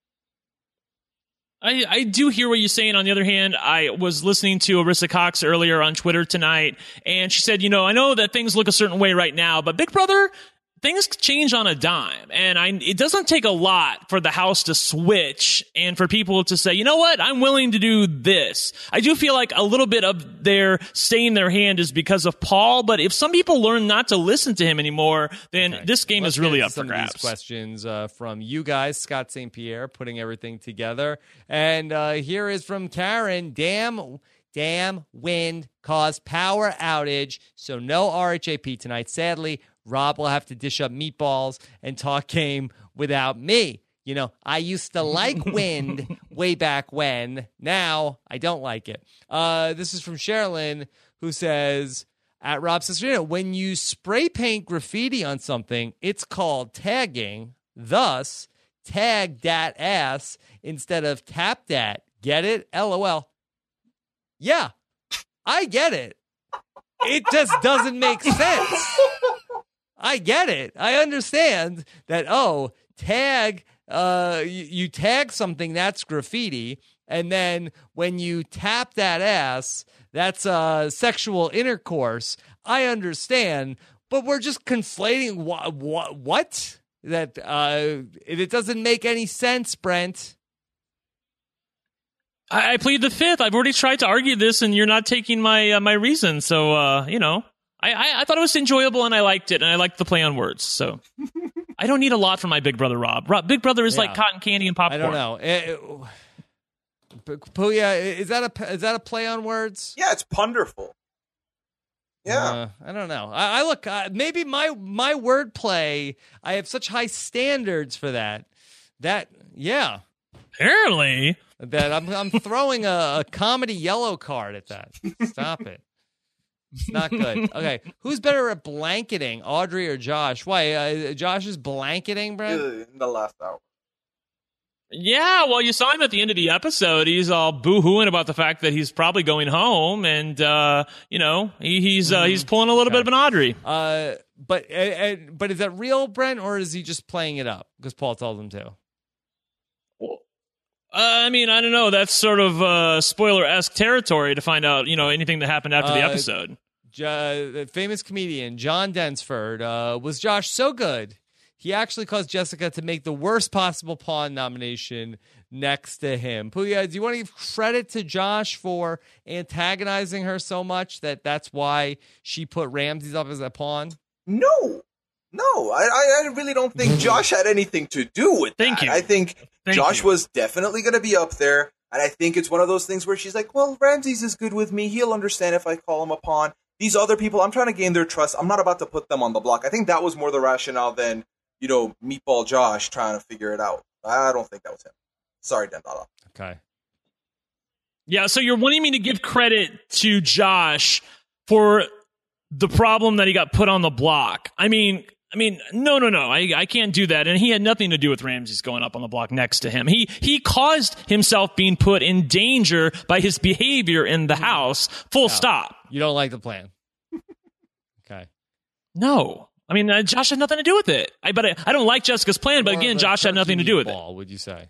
I, I do hear what you're saying. On the other hand, I was listening to Arissa Cox earlier on Twitter tonight, and she said, you know, I know that things look a certain way right now, but Big Brother, things change on a dime, and I, it doesn't take a lot for the house to switch and for people to say, you know what, I'm willing to do this. I do feel like a little bit of their staying their hand is because of Paul, but if some people learn not to listen to him anymore, then okay. this game Let's is really up some for grabs. Of these questions uh, from you guys, Scott Saint Pierre, putting everything together. And uh, here is from Karen. Damn, damn wind caused power outage, so no R H A P tonight. Sadly, Rob will have to dish up meatballs and talk game without me. You know, I used to like wind way back when. Now I don't like it. Uh, this is from Sherilyn, who says, at Rob Cesarino, when you spray paint graffiti on something, it's called tagging. Thus, tag dat ass instead of tap dat. Get it? LOL. Yeah, I get it. It just doesn't make sense. I get it. I understand that, oh, tag, uh, you, you tag something, that's graffiti. And then when you tap that ass, that's uh, sexual intercourse. I understand, but we're just conflating what? Wh- what? That uh, it doesn't make any sense, Brent. I, I plead the fifth. I've already tried to argue this, and you're not taking my uh, my reason. So, uh, you know. I, I, I thought it was enjoyable, and I liked it, and I liked the play on words. So, I don't need a lot from my big brother, Rob. Rob Big Brother is Yeah. like cotton candy and popcorn. I don't know. It, it, Puya, is that a is that a play on words? Yeah, it's ponderful. Yeah. Uh, I don't know. I, I look uh, maybe my my wordplay. I have such high standards for that. That yeah. Apparently. That I'm I'm throwing a, a comedy yellow card at that. Stop it. It's not good. Okay, who's better at blanketing, Audrey or Josh? Why? Uh, Josh is blanketing, Brent? In the last hour. Yeah, well, you saw him at the end of the episode. He's all boo-hooing about the fact that he's probably going home, and uh, you know he, he's uh, he's pulling a little Okay. bit of an Audrey. Uh, but uh, uh, but is that real, Brent, or is he just playing it up because Paul told him to? Uh, I mean, I don't know. That's sort of uh, spoiler-esque territory to find out, you know, anything that happened after the Uh, episode. Jo- the famous comedian John Densford uh, was Josh so good he actually caused Jessica to make the worst possible pawn nomination next to him. Puya, do you want to give credit to Josh for antagonizing her so much that that's why she put Ramses up as a pawn? No. No, I, I I really don't think Josh had anything to do with Thank that. you. I think Thank Josh you. was definitely going to be up there, and I think it's one of those things where she's like, well, Ramses is good with me. He'll understand if I call him a pawn. These other people, I'm trying to gain their trust. I'm not about to put them on the block. I think that was more the rationale than, you know, Meatball Josh trying to figure it out. I don't think that was him. Sorry, Dendala. Okay. Yeah, so you're wanting me to give credit to Josh for the problem that he got put on the block. I mean, I mean, no, no, no, I, I can't do that. And he had nothing to do with Ramses going up on the block next to him. He he caused himself being put in danger by his behavior in the house. Full No. stop. You don't like the plan. Okay. No. I mean, uh, Josh had nothing to do with it. I but I, I don't like Jessica's plan, but More again, of a Josh had turkey nothing to do with it. meatball, would you say?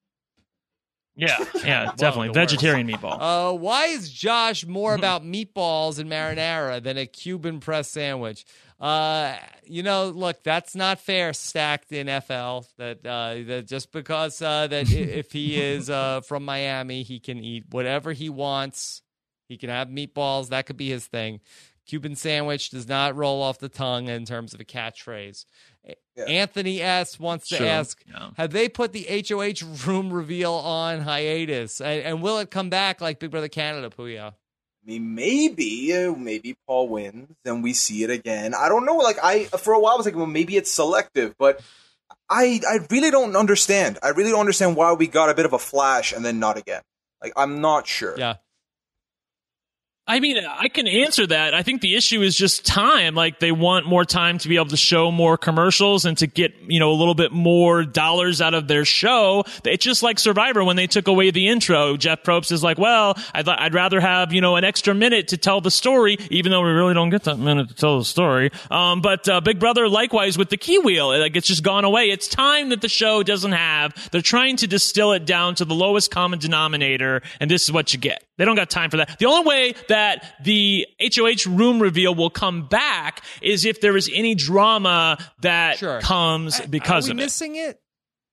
Yeah, yeah, definitely. the worst. Vegetarian meatball. Uh, why is Josh more about meatballs and marinara than a Cuban press sandwich? Uh, you know, look, that's not fair. Stacked in F L that uh, that just because uh, that i- if he is uh, from Miami, he can eat whatever he wants. He can have meatballs. That could be his thing. Cuban sandwich does not roll off the tongue in terms of a catchphrase. Yeah. Anthony S. wants to Sure. ask, Yeah. have they put the H O H room reveal on hiatus? And, and will it come back like Big Brother Canada, Puya? I mean, maybe, uh, maybe Paul wins and we see it again. I don't know. Like, I for a while I was like, well, maybe it's selective, but I I really don't understand. I really don't understand why we got a bit of a flash and then not again. Like, I'm not sure. Yeah. I mean, I can answer that. I think the issue is just time. Like, they want more time to be able to show more commercials and to get, you know, a little bit more dollars out of their show. It's just like Survivor when they took away the intro. Jeff Probst is like, well, I'd, I'd rather have, you know, an extra minute to tell the story, even though we really don't get that minute to tell the story. Um, but uh, Big Brother, likewise, with the key wheel, like, it's just gone away. It's time that the show doesn't have. They're trying to distill it down to the lowest common denominator, and this is what you get. They don't got time for that. The only way that the H O H room reveal will come back is if there is any drama that Sure. comes because Are we of it. missing it?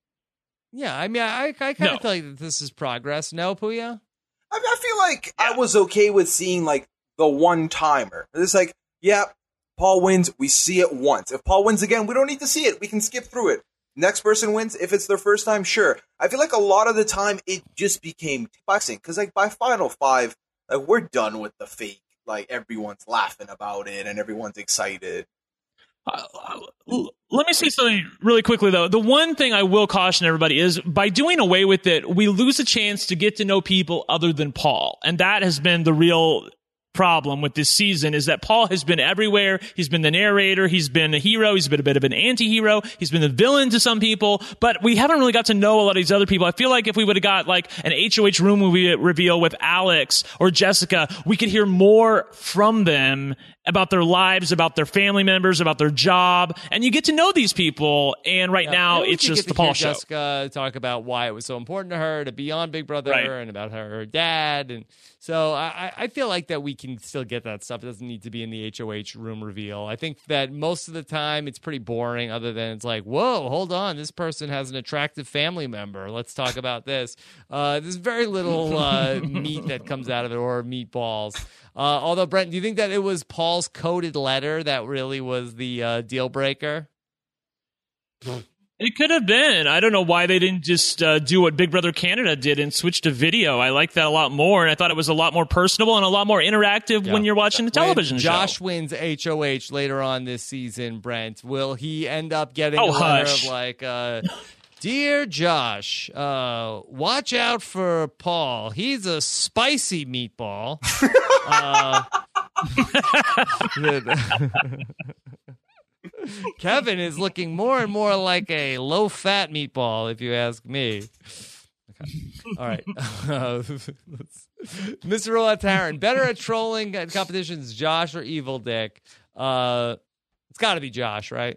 Yeah, I mean, I, I kind of No. feel like that this is progress. No, Puya? I, I feel like I was okay with seeing like the one timer. It's like, yeah, Paul wins. We see it once. If Paul wins again, we don't need to see it. We can skip through it. Next person wins. If it's their first time, sure. I feel like a lot of the time it just became boxing because like by final five, like we're done with the fake. Like everyone's laughing about it and everyone's excited. Uh, let me say something really quickly, though. The one thing I will caution everybody is by doing away with it, we lose a chance to get to know people other than Paul. And that has been the real problem with this season is that Paul has been everywhere. He's been the narrator. He's been a hero. He's been a bit of an anti-hero. He's been the villain to some people, but we haven't really got to know a lot of these other people. I feel like if we would have got like an H O H room movie reveal with Alex or Jessica, we could hear more from them about their lives, about their family members, about their job, and you get to know these people. And right now, And we it's could just get the to Paul hear show. Jessica talk about why it was so important to her to be on Big Brother Right. and about her, her dad, and so I, I feel like that we can still get that stuff. It doesn't need to be in the H O H room reveal. I think that most of the time it's pretty boring. Other than it's like, whoa, hold on, this person has an attractive family member. Let's talk about this. Uh, there's very little uh, meat that comes out of it, or meatballs. Uh, although, Brent, do you think that it was Paul's coded letter that really was the uh, deal breaker? It could have been. I don't know why they didn't just uh, do what Big Brother Canada did and switch to video. I like that a lot more, and I thought it was a lot more personal and a lot more interactive yeah. when you're watching a television when show. Josh wins H O H later on this season, Brent, will he end up getting oh, a letter hush. of like, uh, Dear Josh, uh, watch out for Paul. He's a spicy meatball. uh, Kevin is looking more and more like a low-fat meatball, if you ask me. Okay. All right. Uh, Mister Rolataran, better at trolling competitions, Josh or Evil Dick? Uh, it's got to be Josh, right?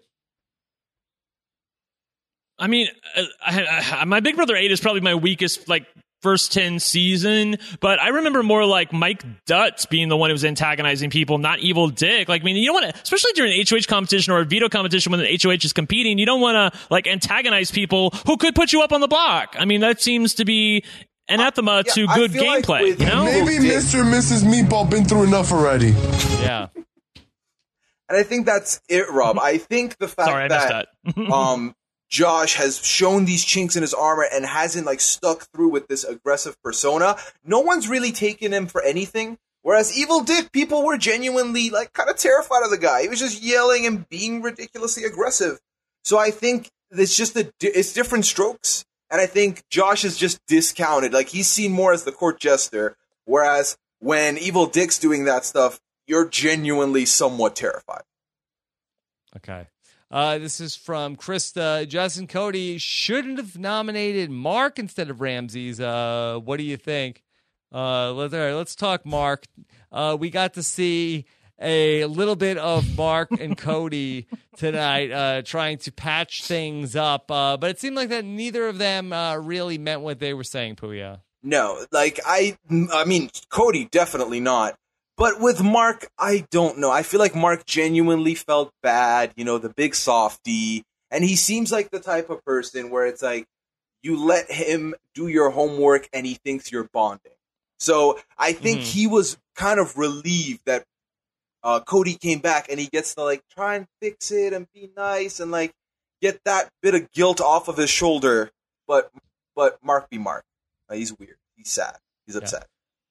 I mean, I, I, my Big Brother eight is probably my weakest, like, first ten season, but I remember more like Mike Dutz being the one who was antagonizing people, not Evil Dick. Like, I mean, you don't want to, especially during an H O H competition or a veto competition when the H O H is competing, you don't want to, like, antagonize people who could put you up on the block. I mean, that seems to be anathema uh, yeah, to good gameplay, like you know? Maybe Mister and Missus Meatball been through enough already. Yeah. And I think that's it, Rob. I think the fact Sorry, I that, missed that. um, Josh has shown these chinks in his armor and hasn't like stuck through with this aggressive persona. No one's really taken him for anything. Whereas Evil Dick, people were genuinely like kind of terrified of the guy. He was just yelling and being ridiculously aggressive. So I think it's just a, it's different strokes. And I think Josh is just discounted. Like he's seen more as the court jester. Whereas when Evil Dick's doing that stuff, you're genuinely somewhat terrified. Okay. Uh, this is from Krista. Justin Cody shouldn't have nominated Mark instead of Ramses. Uh, what do you think? Uh, let's, all right, let's talk Mark. Uh, we got to see a little bit of Mark and Cody tonight uh, trying to patch things up, uh, but it seemed like that neither of them uh, really meant what they were saying, Puya. No, like, I, I mean, Cody, definitely not. But with Mark, I don't know. I feel like Mark genuinely felt bad, you know, the big softy. And he seems like the type of person where it's like, you let him do your homework and he thinks you're bonding. So I think mm-hmm. he was kind of relieved that uh, Cody came back and he gets to like try and fix it and be nice and like get that bit of guilt off of his shoulder. But, but Mark be Mark. Uh, he's weird. He's sad. He's upset. Yeah.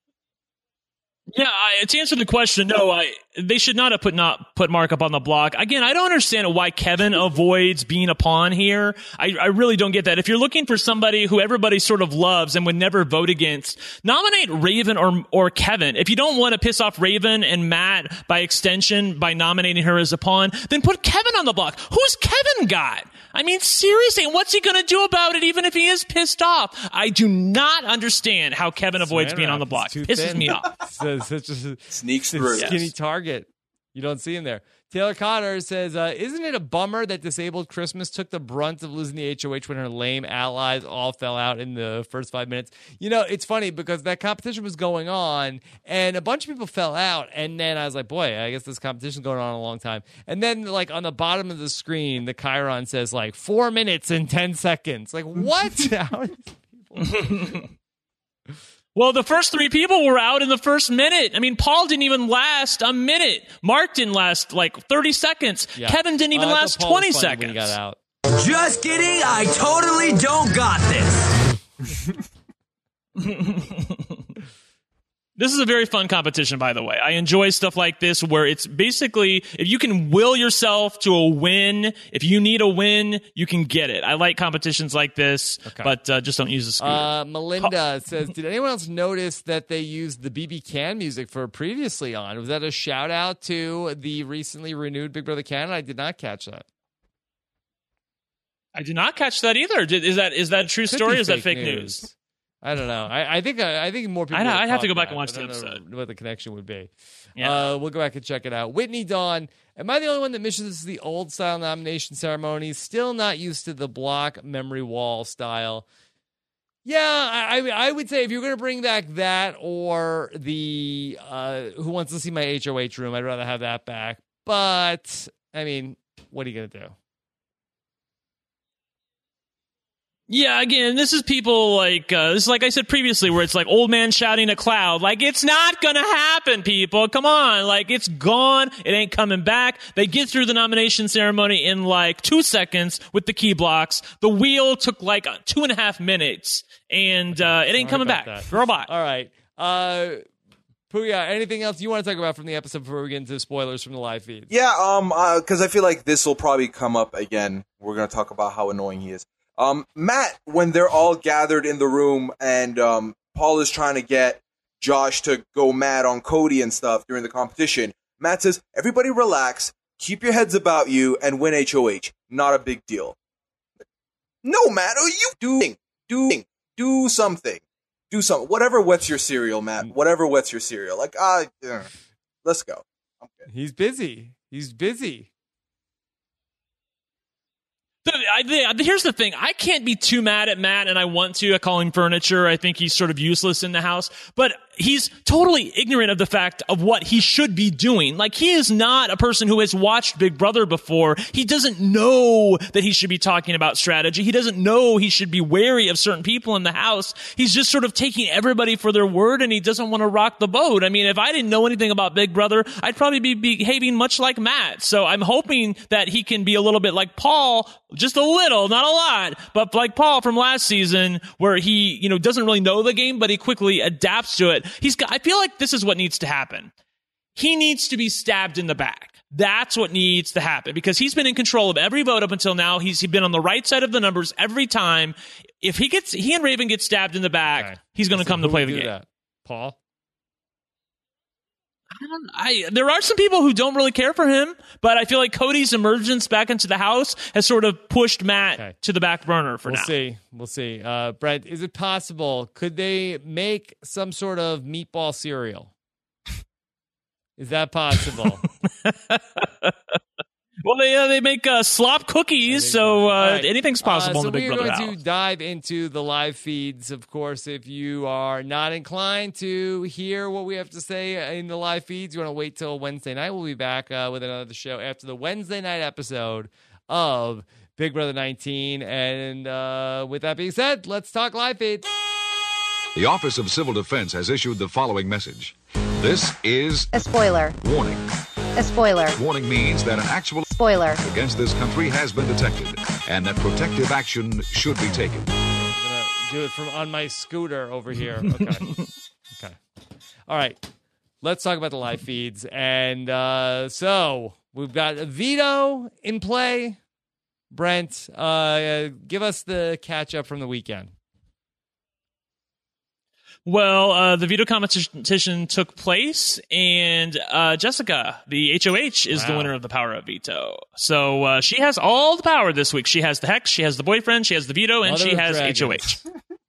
Yeah, I, to answer the question, no, I they should not have put not put Mark up on the block. Again, I don't understand why Kevin avoids being a pawn here. I, I really don't get that. If you're looking for somebody who everybody sort of loves and would never vote against, nominate Raven or or Kevin. If you don't want to piss off Raven and Matt by extension by nominating her as a pawn, then put Kevin on the block. Who's Kevin got? I mean, seriously, what's he going to do about it even if he is pissed off? I do not understand how Kevin avoids being on the block. It pisses me off. Such a sneaks through. Skinny yes. target. You don't see him there. Taylor Connor says, uh, isn't it a bummer that Disabled Christmas took the brunt of losing the H O H when her lame allies all fell out in the first five minutes? You know, it's funny because that competition was going on and a bunch of people fell out. And then I was like, boy, I guess this competition's going on a long time. And then like on the bottom of the screen, the Chiron says like four minutes and ten seconds. Like what? How did people... Well, the first three people were out in the first minute. I mean, Paul didn't even last a minute. Mark didn't last like thirty seconds. Yeah. Kevin didn't even uh, last twenty seconds. When he got out. Just kidding. I totally don't got this. This is a very fun competition, by the way. I enjoy stuff like this where it's basically, if you can will yourself to a win, if you need a win, you can get it. I like competitions like this, okay. but uh, just don't use the scooter. Uh, Melinda says, did anyone else notice that they used the B B Can music for previously on? Was that a shout out to the recently renewed Big Brother Canada? I did not catch that. I did not catch that either. Did, is that is that a true Could story or is that fake news? news? I don't know. I, I think I, I think more people. I I'd have to go back that. and watch I don't the episode. Know what the connection would be. Yeah. Uh, we'll go back and check it out. Whitney Dawn. Am I the only one that misses the old style nomination ceremony? Still not used to the block memory wall style. Yeah, I, I, I would say if you're going to bring back that or the uh, Who Wants to See My H O H Room, I'd rather have that back. But I mean, what are you going to do? Yeah, again, this is people like, uh, this is like I said previously, where it's like old man shouting at cloud. Like, it's not gonna happen, people. Come on. Like, it's gone. It ain't coming back. They get through the nomination ceremony in like two seconds with the key blocks. The wheel took like two and a half minutes, and uh, it ain't Sorry coming back. that. Robot. All right. Uh, Puya, anything else you want to talk about from the episode before we get into spoilers from the live feeds? Yeah, um, because uh, I feel like this will probably come up again. We're going to talk about how annoying he is. Um, Matt, when they're all gathered in the room and um, Paul is trying to get Josh to go mad on Cody and stuff during the competition, Matt says, everybody relax, keep your heads about you, and win H O H. Not a big deal. No, Matt, are you doing? Doing? Do something. Do something. Whatever wets your cereal, Matt. Whatever wets your cereal. Like, ah, uh, let's go. I'm good. He's busy. He's busy. I, I, here's the thing. I can't be too mad at Matt, and I want to. I call him furniture. I think he's sort of useless in the house. But he's totally ignorant of the fact of what he should be doing. Like, he is not a person who has watched Big Brother before. He doesn't know that he should be talking about strategy. He doesn't know he should be wary of certain people in the house. He's just sort of taking everybody for their word, and he doesn't want to rock the boat. I mean, if I didn't know anything about Big Brother, I'd probably be behaving much like Matt. So I'm hoping that he can be a little bit like Paul, just a little, not a lot, but like Paul from last season, where he, you know, doesn't really know the game, but he quickly adapts to it. He's got, I feel like this is what needs to happen. He needs to be stabbed in the back. That's what needs to happen, because he's been in control of every vote up until now. He's, he's been on the right side of the numbers every time. If he gets, he and Raven get stabbed in the back, okay, he's going to come to play the game. That? Paul? I don't, I, there are some people who don't really care for him, but I feel like Cody's emergence back into the house has sort of pushed Matt okay. to the back burner for we'll now. We'll see. We'll see. Uh, Brent, is it possible? Could they make some sort of meatball cereal? Is that possible? Well, they uh, they make uh, slop cookies, so uh, right. anything's possible uh, so in the Big Brother house. So we're going to dive into the live feeds. Of course, if you are not inclined to hear what we have to say in the live feeds, you want to wait till Wednesday night. We'll be back uh, with another show after the Wednesday night episode of Big Brother nineteen. And uh, with that being said, let's talk live feeds. The Office of Civil Defense has issued the following message. This is a spoiler. Warning. A spoiler. Warning means that an actual spoiler against this country has been detected and that protective action should be taken. I'm going to do it from on my scooter over here. Okay. Okay. All right. Let's talk about the live feeds. And uh, so we've got a veto in play. Brent, uh, give us the catch up from the weekend. Well, uh, the veto competition took place, and uh, Jessica, the H O H, is wow. the winner of the Power of Veto. So uh, she has all the power this week. She has the Hex, she has the boyfriend, she has the veto, and Mother she has dragons. H O H.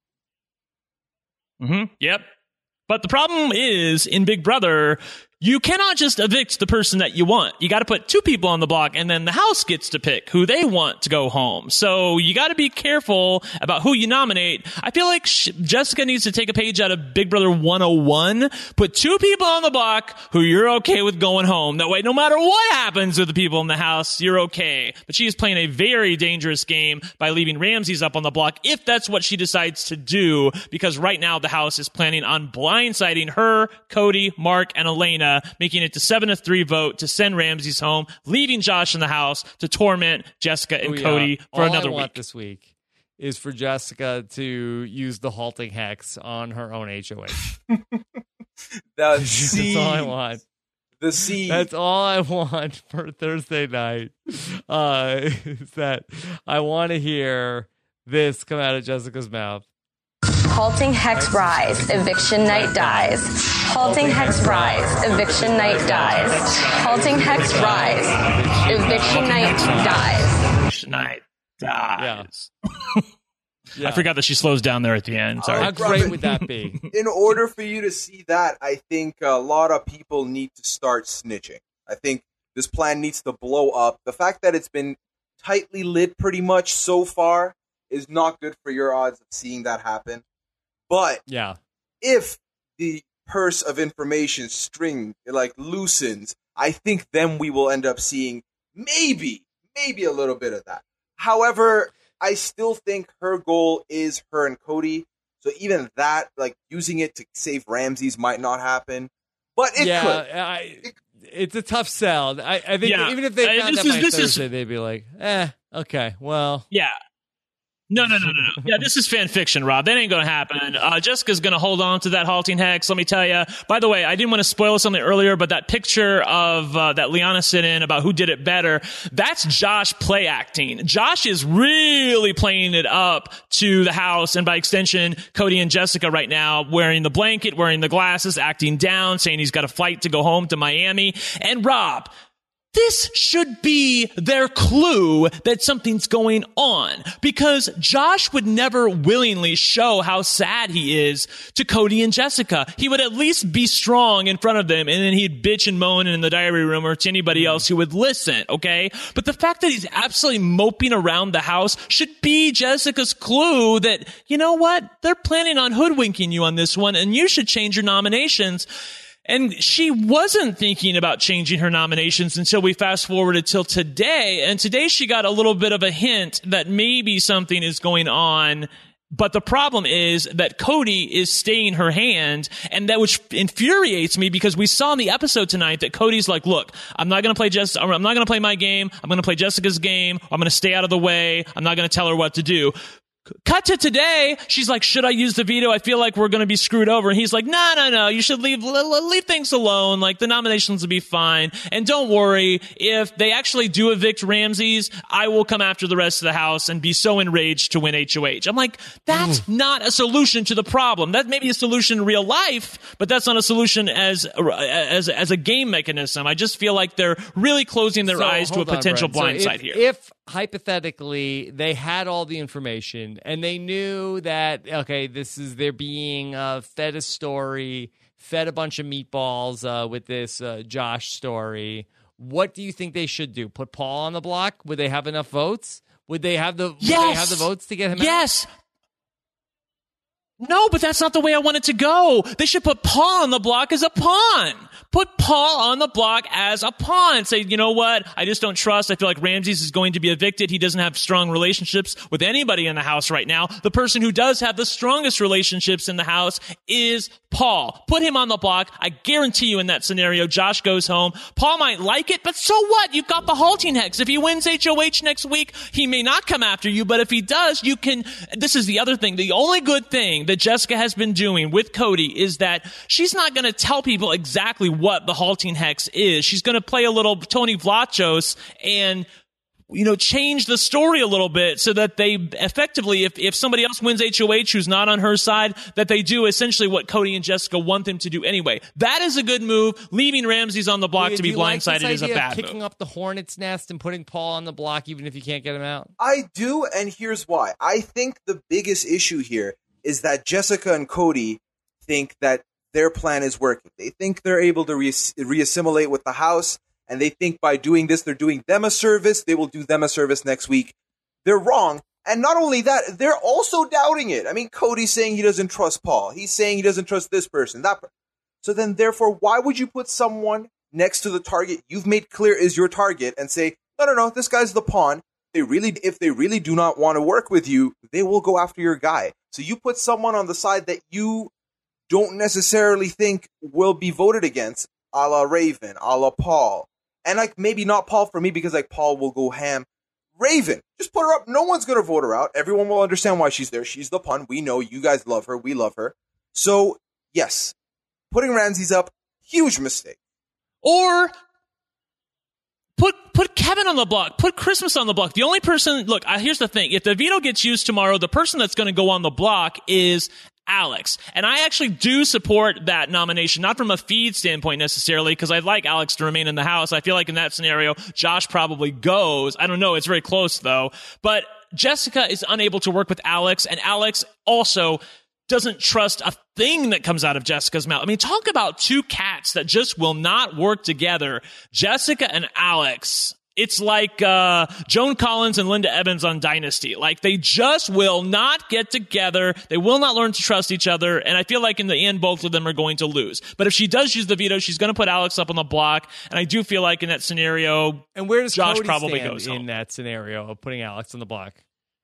mm-hmm. Yep. But the problem is, in Big Brother, you cannot just evict the person that you want. You got to put two people on the block, and then the house gets to pick who they want to go home. So you got to be careful about who you nominate. I feel like sh- Jessica needs to take a page out of Big Brother one oh one. Put two people on the block who you're okay with going home. That way, no matter what happens with the people in the house, you're okay. But she is playing a very dangerous game by leaving Ramses up on the block, if that's what she decides to do, because right now the house is planning on blindsiding her, Cody, Mark, and Elena, making it to seven to three vote to send Ramses home, leaving Josh in the house to torment Jessica and oh, yeah. Cody for All another I want week. This week is for Jessica to use the halting hex on her own H O H. That's That's all I want. The seed. That's all I want for Thursday night. Uh, is that I want to hear this come out of Jessica's mouth. Halting hex rise, eviction night dies. Halting hex rise, eviction night dies. Halting hex rise, eviction night dies. Eviction night dies. Yeah. Yeah. I forgot that she slows down there at the end. Sorry. How great would that be? In order for you to see that, I think a lot of people need to start snitching. I think this plan needs to blow up. The fact that it's been tightly lit pretty much so far is not good for your odds of seeing that happen. But yeah, if the purse of information string like loosens, I think then we will end up seeing maybe, maybe a little bit of that. However, I still think her goal is her and Cody. So even that, like using it to save Ramses, might not happen. But it yeah, could. I, it, it's a tough sell. I, I think Yeah. even if they Uh, found this out is- by this Thursday, is- they'd be like, eh, okay, well. Yeah. No, no, no, no, no. Yeah, this is fan fiction, Rob. That ain't going to happen. Uh, Jessica's going to hold on to that halting hex. Let me tell you. By the way, I didn't want to spoil something earlier, but that picture of uh, that Liana sent in about who did it better, that's Josh play acting. Josh is really playing it up to the house, and by extension, Cody and Jessica right now, wearing the blanket, wearing the glasses, acting down, saying he's got a flight to go home to Miami. And Rob, this should be their clue that something's going on, because Josh would never willingly show how sad he is to Cody and Jessica. He would at least be strong in front of them, and then he'd bitch and moan in the diary room or to anybody else who would listen, okay? But the fact that he's absolutely moping around the house should be Jessica's clue that, you know what? They're planning on hoodwinking you on this one, and you should change your nominations. And she wasn't thinking about changing her nominations until we fast forwarded till today. And today she got a little bit of a hint that maybe something is going on. But the problem is that Cody is staying her hand, and that which infuriates me, because we saw in the episode tonight that Cody's like, look, I'm not going to play Jess, I'm not going to play my game. I'm going to play Jessica's game. I'm going to stay out of the way. I'm not going to tell her what to do. Cut to today, she's like, should I use the veto? I feel like we're going to be screwed over. And he's like, no, no, no, you should leave leave things alone. Like, the nominations will be fine. And don't worry, if they actually do evict Ramses, I will come after the rest of the house and be so enraged to win H O H. I'm like, that's mm. not a solution to the problem. That may be a solution in real life, but that's not a solution as as as a game mechanism. I just feel like they're really closing their So, eyes to a hold on, potential Brent. So blindside if, here. If hypothetically they had all the information and they knew that, okay, this is, they're being uh, fed a story, fed a bunch of meatballs uh, with this uh, Josh story, what do you think they should do? Put Paul on the block? Would they have enough votes? Would they have the, yes! would they have the votes to get him yes! out? Yes! No, but that's not the way I want it to go. They should put Paul on the block as a pawn. Put Paul on the block as a pawn. Say, you know what? I just don't trust. I feel like Ramses is going to be evicted. He doesn't have strong relationships with anybody in the house right now. The person who does have the strongest relationships in the house is Paul. Put him on the block. I guarantee you in that scenario, Josh goes home. Paul might like it, but so what? You've got the halting hex. If he wins H O H next week, he may not come after you, but if he does, you can... This is the other thing. The only good thing that Jessica has been doing with Cody is that she's not going to tell people exactly what the halting hex is. She's going to play a little Tony Vlachos and, you know, change the story a little bit so that they effectively, if, if somebody else wins H O H who's not on her side, that they do essentially what Cody and Jessica want them to do anyway. That is a good move. Leaving Ramses on the block Do, to do be you like blindsided this is a idea of bad kicking move. up the hornet's nest and putting Paul on the block even if you can't get him out? I do, and here's why. I think the biggest issue here is that Jessica and Cody think that their plan is working. They think they're able to re- reassimilate with the house, and they think by doing this, they're doing them a service. They will do them a service next week. They're wrong. And not only that, they're also doubting it. I mean, Cody's saying he doesn't trust Paul. He's saying he doesn't trust this person, that person. So then, therefore, why would you put someone next to the target you've made clear is your target and say, no, no, no, this guy's the pawn. They really, if they really do not want to work with you, they will go after your guy. So you put someone on the side that you don't necessarily think will be voted against, a la Raven, a la Paul. And like maybe not Paul for me because like Paul will go ham. Raven, just put her up. No one's going to vote her out. Everyone will understand why she's there. She's the pawn. We know you guys love her. We love her. So yes, putting Ramses up, huge mistake. Or Put put Kevin on the block. Put Christmas on the block. The only person, look, uh, here's the thing. If the veto gets used tomorrow, the person that's going to go on the block is Alex. And I actually do support that nomination, not from a feed standpoint necessarily, because I'd like Alex to remain in the house. I feel like in that scenario, Josh probably goes. I don't know. It's very close, though. But Jessica is unable to work with Alex, and Alex also doesn't trust a thing that comes out of Jessica's mouth. I mean, talk about two cats that just will not work together. Jessica and Alex. It's like uh Joan Collins and Linda Evans on Dynasty. Like, they just will not get together. They will not learn to trust each other. And I feel like in the end, both of them are going to lose. But if she does use the veto, she's going to put Alex up on the block. And I do feel like in that scenario, and where does Josh Cody probably stand goes in home. that scenario of putting Alex on the block?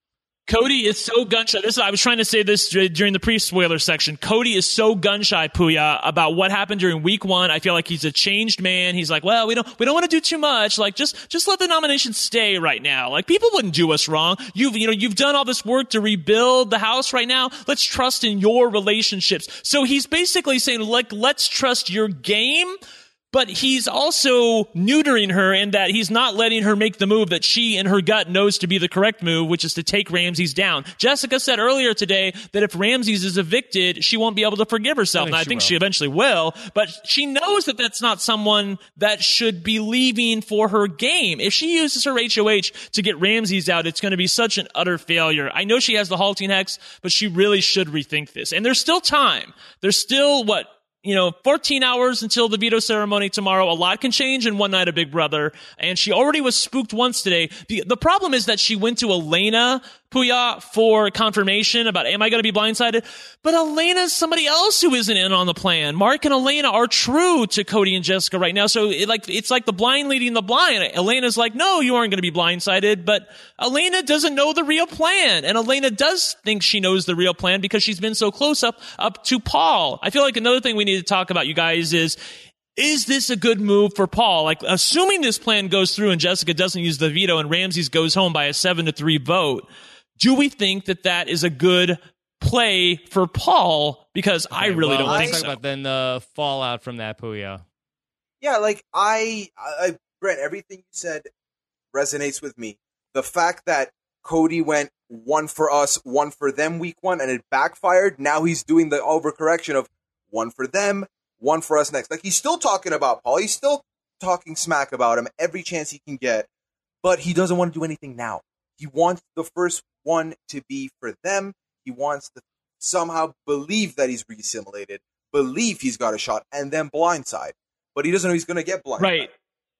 Cody is so gun-shy. This, I was trying to say this during the pre-spoiler section. Cody is so gun-shy, Puya, about what happened during week one. I feel like he's a changed man. He's like, well, we don't, we don't want to do too much. Like, just, just let the nomination stay right now. Like, people wouldn't do us wrong. You've, you know, you've done all this work to rebuild the house right now. Let's trust in your relationships. So he's basically saying, like, let's trust your game. But he's also neutering her in that he's not letting her make the move that she in her gut knows to be the correct move, which is to take Ramses down. Jessica said earlier today that if Ramses is evicted, she won't be able to forgive herself. I think, now, I think she, she eventually will, but she knows that that's not someone that should be leaving for her game. If she uses her H O H to get Ramses out, it's going to be such an utter failure. I know she has the halting hex, but she really should rethink this. And there's still time. There's still, what, you know, fourteen hours until the veto ceremony tomorrow. A lot can change in one night of Big Brother. And she already was spooked once today. The, the problem is that she went to Elena, Puya, for confirmation about, am I going to be blindsided? But Elena's somebody else who isn't in on the plan. Mark and Elena are true to Cody and Jessica right now. So it like, it's like the blind leading the blind. Elena's like, no, you aren't going to be blindsided. But Elena doesn't know the real plan. And Elena does think she knows the real plan because she's been so close up, up to Paul. I feel like another thing we need to talk about, you guys, is Is this a good move for Paul? Like, assuming this plan goes through and Jessica doesn't use the veto and Ramses goes home by a seven to three vote, do we think that that is a good play for Paul? Because okay, I really well, don't think talk so. About then the fallout from that, Puya. Yeah, like I, I, Brent, everything you said resonates with me. The fact that Cody went one for us, one for them week one, and it backfired. Now he's doing the overcorrection of one for them, one for us next. Like, he's still talking about Paul. He's still talking smack about him every chance he can get, but he doesn't want to do anything now. He wants the first one to be for them. He wants to somehow believe that he's re-assimilated, believe he's got a shot, and then blindside. But he doesn't know he's going to get blindsided. Right.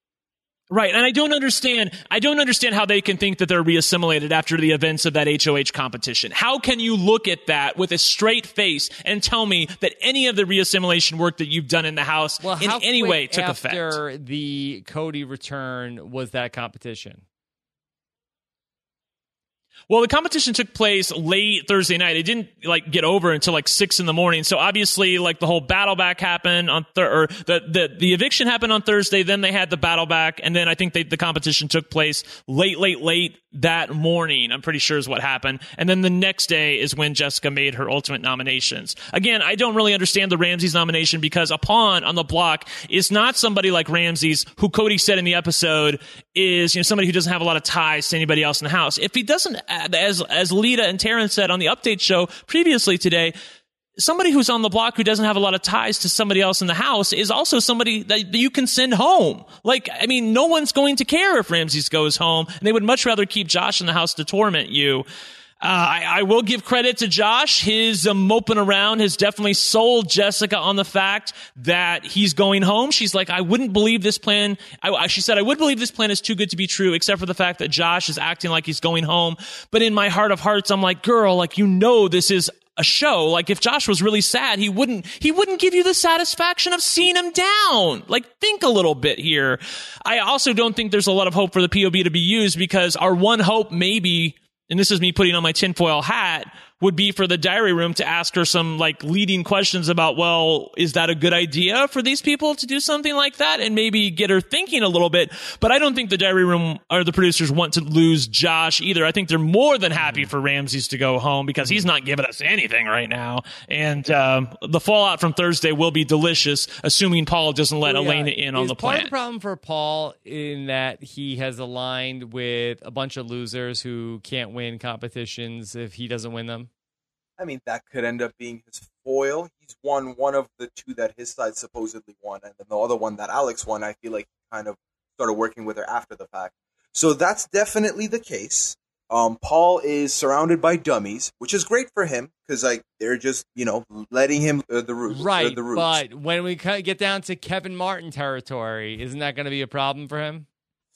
Right, and I don't understand, I don't understand how they can think that they're re-assimilated after the events of that H O H competition. How can you look at that with a straight face and tell me that any of the re-assimilation work that you've done in the house well, in any way took effect? After the Cody return was that competition? Well, the competition took place late Thursday night. It didn't like get over until like six in the morning. So obviously, like the whole battle back happened on th- or the, the the eviction happened on Thursday. Then they had the battle back, and then I think they, the competition took place late, late, late that morning. I'm pretty sure is what happened. And then the next day is when Jessica made her ultimate nominations. Again, I don't really understand the Ramses nomination because a pawn on the block is not somebody like Ramses, who Cody said in the episode is, you know, somebody who doesn't have a lot of ties to anybody else in the house. If he doesn't, as as Lita and Taryn said on the update show previously today, somebody who's on the block who doesn't have a lot of ties to somebody else in the house is also somebody that you can send home. Like, I mean, no one's going to care if Ramses goes home, and they would much rather keep Josh in the house to torment you. Uh, I, I will give credit to Josh. His uh, moping around has definitely sold Jessica on the fact that he's going home. She's like, I wouldn't believe this plan. I, I, she said, I would believe this plan is too good to be true, except for the fact that Josh is acting like he's going home. But in my heart of hearts, I'm like, girl, like, you know, this is a show. Like, if Josh was really sad, he wouldn't, he wouldn't give you the satisfaction of seeing him down. Like, think a little bit here. I also don't think there's a lot of hope for the P O B to be used because our one hope maybe, and this is me putting on my tinfoil hat, would be for the diary room to ask her some like leading questions about, well, is that a good idea for these people to do something like that? And maybe get her thinking a little bit. But I don't think the diary room or the producers want to lose Josh either. I think they're more than happy for Ramses to go home because he's not giving us anything right now. And um, the fallout from Thursday will be delicious, assuming Paul doesn't let well, yeah. Elena in on is the part plan. Of the problem for Paul in that he has aligned with a bunch of losers who can't win competitions if he doesn't win them? I mean, that could end up being his foil. He's won one of the two that his side supposedly won, and then the other one that Alex won, I feel like he kind of started working with her after the fact. So that's definitely the case. Um, Paul is surrounded by dummies, which is great for him because like they're just, you know, letting him uh, the roots. Right, uh, the roots. But when we get down to Kevin Martin territory, isn't that going to be a problem for him?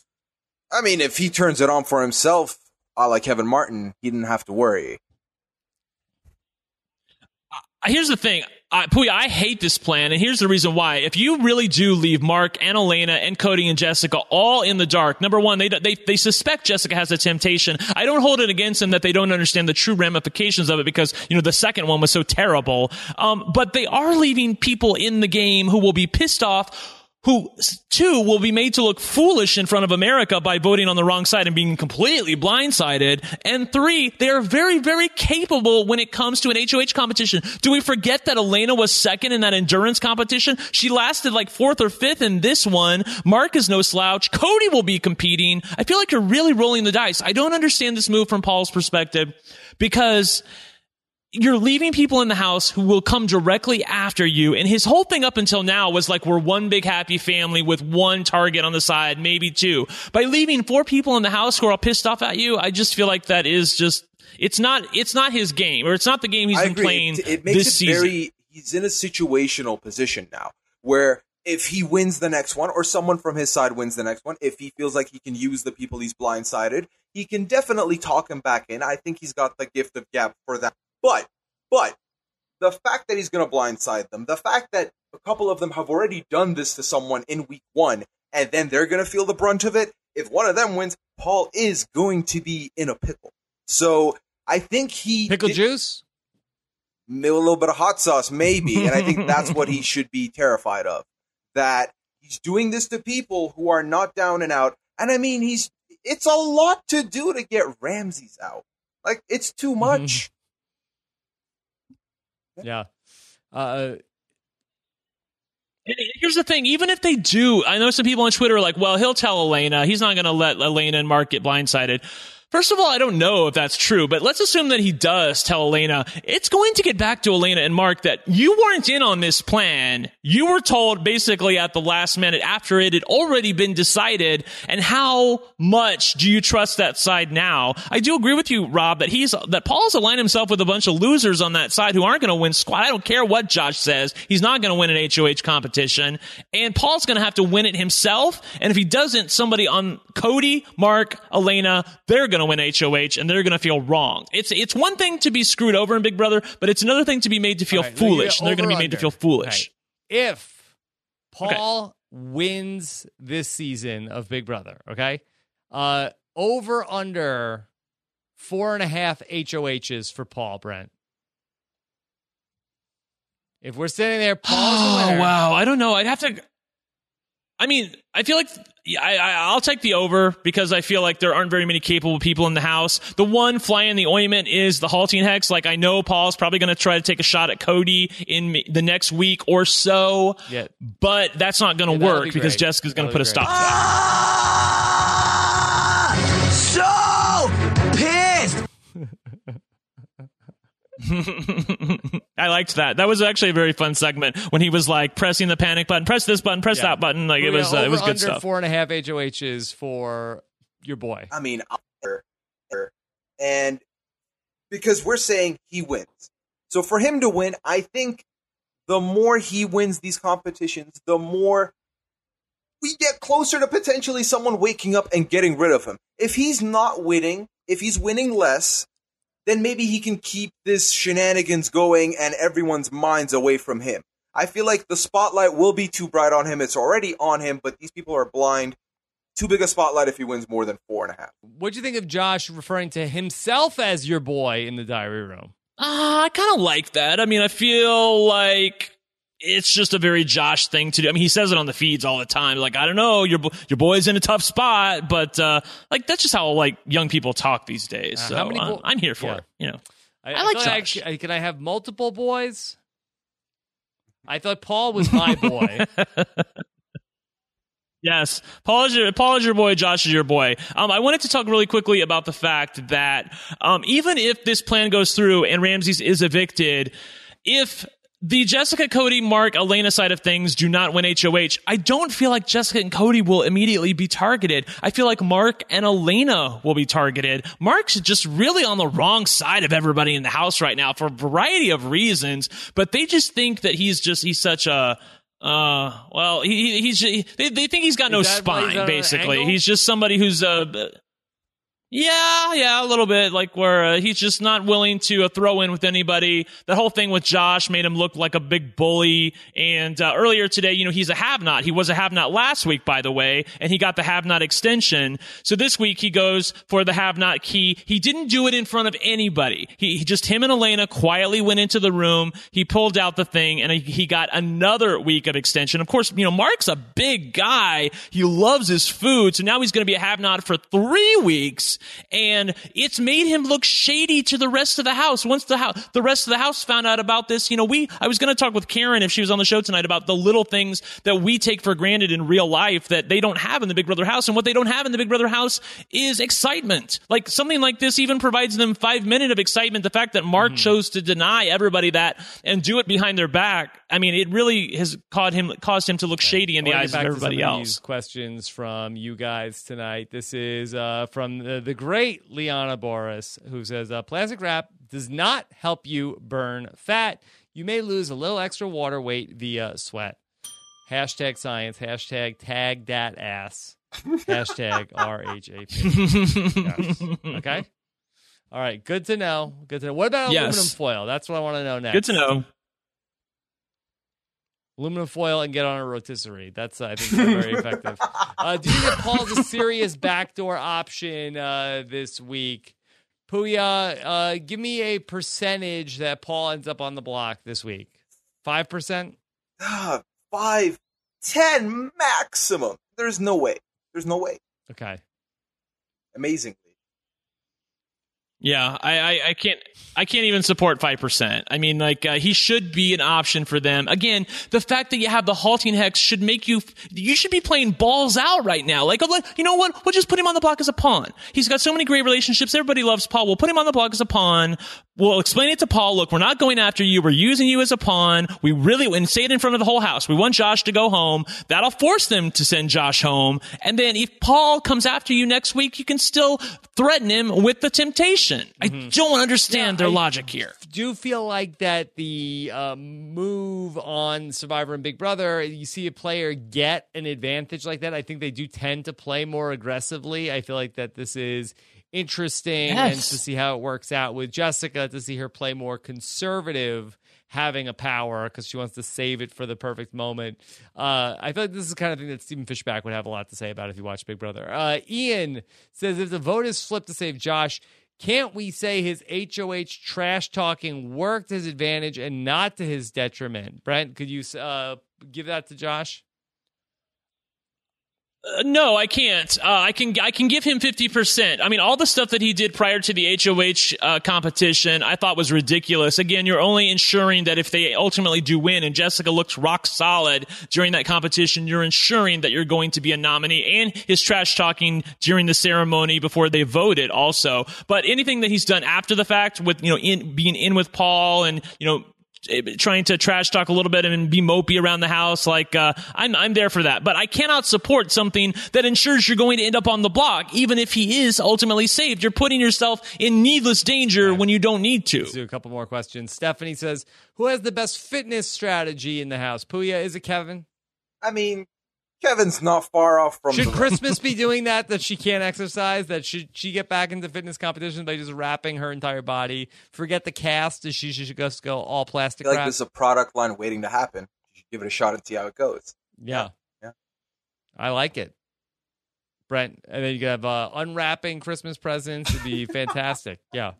I mean, if he turns it on for himself, a la Kevin Martin, he didn't have to worry. Here's the thing. I, Pooya, I hate this plan, and here's the reason why. If you really do leave Mark and Elena and Cody and Jessica all in the dark, number one, they they they suspect Jessica has a temptation. I don't hold it against them that they don't understand the true ramifications of it because, you know, the second one was so terrible. Um, but they are leaving people in the game who will be pissed off, who, two, will be made to look foolish in front of America by voting on the wrong side and being completely blindsided. And three, they are very, very capable when it comes to an H O H competition. Do we forget that Elena was second in that endurance competition? She lasted like fourth or fifth in this one. Mark is no slouch. Cody will be competing. I feel like you're really rolling the dice. I don't understand this move from Paul's perspective because you're leaving people in the house who will come directly after you. And his whole thing up until now was like, we're one big happy family with one target on the side, maybe two. By leaving four people in the house who are all pissed off at you, I just feel like that is just, it's not, it's not his game, or it's not the game he's I been agree. playing it, it makes this it season. Very, he's in a situational position now where if he wins the next one or someone from his side wins the next one, if he feels like he can use the people he's blindsided, he can definitely talk him back in. I think he's got the gift of gab for that. But, but, the fact that he's going to blindside them, the fact that a couple of them have already done this to someone in week one, and then they're going to feel the brunt of it, if one of them wins, Paul is going to be in a pickle. So I think he... Pickle did, juice? A little bit of hot sauce, maybe, and I think that's what he should be terrified of. That he's doing this to people who are not down and out, and I mean, he's it's a lot to do to get Ramses out. Like, it's too much. Yeah. Uh, Here's the thing. Even if they do, I know some people on Twitter are like, well, he'll tell Elena. He's not going to let Elena and Mark get blindsided. First of all, I don't know if that's true, but let's assume that he does tell Elena. It's going to get back to Elena and Mark that you weren't in on this plan. You were told basically at the last minute after it had already been decided. And how much do you trust that side now? I do agree with you, Rob, that he's that Paul's aligned himself with a bunch of losers on that side who aren't going to win squad. I don't care what Josh says. He's not going to win an H O H competition. And Paul's going to have to win it himself. And if he doesn't, somebody on Cody, Mark, Elena, they're going to win H O H, and they're going to feel wrong. It's it's one thing to be screwed over in Big Brother, but it's another thing to be made to feel right, foolish, and they're going to be made under. to feel foolish. Okay. If Paul okay. wins this season of Big Brother, okay, uh, over under four and a half H O Hs for Paul, Brent. If we're sitting there, Paul's oh, the winner. wow. I don't know. I'd have to... I mean, I feel like I, I, I'll take the over because I feel like there aren't very many capable people in the house. The one fly in the ointment is the halting hex. Like, I know Paul's probably going to try to take a shot at Cody in the next week or so, yeah. but that's not going to yeah, work be because great. Jessica's going to That'll put a be stop to Ah! that. So pissed! I liked that. That was actually a very fun segment when he was like pressing the panic button, press this button, press Yeah. that button. Like, it Yeah, was, uh, it was over, good under stuff. Four and a half H O Hs for your boy. I mean, and because we're saying he wins. So for him to win, I think the more he wins these competitions, the more we get closer to potentially someone waking up and getting rid of him. If he's not winning, if he's winning less, then maybe he can keep this shenanigans going and everyone's minds away from him. I feel like the spotlight will be too bright on him. It's already on him, but these people are blind. Too big a spotlight if he wins more than four and a half. What'd you think of Josh referring to himself as your boy in the diary room? Uh, I kind of like that. I mean, I feel like it's just a very Josh thing to do. I mean, he says it on the feeds all the time. Like, I don't know, your your boy's in a tough spot, but uh, like that's just how like young people talk these days. Uh, so how many uh, bo- I'm here for yeah. it. You know, I, I like thought Josh. I, can I have multiple boys? I thought Paul was my boy. Yes, Paul is, your, Paul is your boy, Josh is your boy. Um, I wanted to talk really quickly about the fact that um, even if this plan goes through and Ramses is evicted, if the Jessica, Cody, Mark, Elena side of things do not win H O H, I don't feel like Jessica and Cody will immediately be targeted. I feel like Mark and Elena will be targeted. Mark's just really on the wrong side of everybody in the house right now for a variety of reasons, but they just think that he's just, he's such a... Uh, well, he, he's, he, they, they think he's got no Is that why he's spine, on an basically. angle? He's just somebody who's, uh, Yeah, yeah, a little bit. Like where uh, he's just not willing to uh, throw in with anybody. The whole thing with Josh made him look like a big bully. And uh, earlier today, you know, he's a have-not. He was a have-not last week, by the way, and he got the have-not extension. So this week he goes for the have-not key. He didn't do it in front of anybody. He, he just him and Elena quietly went into the room. He pulled out the thing, and he, he got another week of extension. Of course, you know, Mark's a big guy. He loves his food, so now he's going to be a have-not for three weeks. And it's made him look shady to the rest of the house. Once the house, the rest of the house found out about this, you know, we, I was going to talk with Karen if she was on the show tonight about the little things that we take for granted in real life that they don't have in the Big Brother house. And what they don't have in the Big Brother house is excitement. Like something like this even provides them five minutes of excitement. The fact that Mark mm-hmm. chose to deny everybody that and do it behind their back. I mean, it really has caused him, caused him to look shady in the eyes of everybody some of else. These questions from you guys tonight. This is uh, from the, the great Liana Boris, who says, uh, plastic wrap does not help you burn fat. You may lose a little extra water weight via sweat. Hashtag science. Hashtag tag that ass. Hashtag R H A P. Yes. Okay? All right. Good to know. Good to know. What about yes. aluminum foil? That's what I want to know next. Good to know. Aluminum foil and get on a rotisserie. That's, uh, I think, very effective. Uh, do you think Paul's a serious backdoor option uh, this week? Puya, uh, give me a percentage that Paul ends up on the block this week. Five percent? Ah, five, ten maximum. There's no way. There's no way. Okay. Amazingly. Yeah, I, I, I can't I can't even support five percent. I mean, like, uh, he should be an option for them. Again, the fact that you have the halting hex should make you, you should be playing balls out right now. Like, you know what? We'll just put him on the block as a pawn. He's got so many great relationships. Everybody loves Paul. We'll put him on the block as a pawn. We'll explain it to Paul. Look, we're not going after you. We're using you as a pawn. We really, and say it in front of the whole house. We want Josh to go home. That'll force them to send Josh home. And then if Paul comes after you next week, you can still threaten him with the temptation. Mm-hmm. I don't understand yeah, their I logic here. Do feel like that the uh, move on Survivor and Big Brother, you see a player get an advantage like that. I think they do tend to play more aggressively. I feel like that this is interesting yes. and to see how it works out with Jessica, to see her play more conservative, having a power because she wants to save it for the perfect moment. Uh, I feel like this is the kind of thing that Stephen Fishback would have a lot to say about if you watch Big Brother. Uh, Ian says, if the vote is flipped to save Josh, can't we say his H O H trash talking worked to his advantage and not to his detriment? Brent, could you uh, give that to Josh? Uh, no, I can't. Uh, I can I can give him fifty percent. I mean, all the stuff that he did prior to the H O H uh, competition, I thought was ridiculous. Again, you're only ensuring that if they ultimately do win and Jessica looks rock solid during that competition, you're ensuring that you're going to be a nominee. And his trash talking during the ceremony before they voted also. But anything that he's done after the fact with, you know, in, being in with Paul and, you know, trying to trash talk a little bit and be mopey around the house, like uh, I'm I'm there for that. But I cannot support something that ensures you're going to end up on the block, even if he is ultimately saved. You're putting yourself in needless danger right. when you don't need to. Let's do a couple more questions. Stephanie says, who has the best fitness strategy in the house? Puya, is it Kevin? I mean, Kevin's not far off from. Should the Christmas be doing that? That she can't exercise? That should she get back into fitness competitions by just wrapping her entire body? Forget the cast. She should just go all plastic. I feel like wrap? this is a product line waiting to happen. You should give it a shot and see how it goes. Yeah, yeah, I like it, Brent. And then you could have uh, unwrapping Christmas presents. It'd be fantastic. Yeah,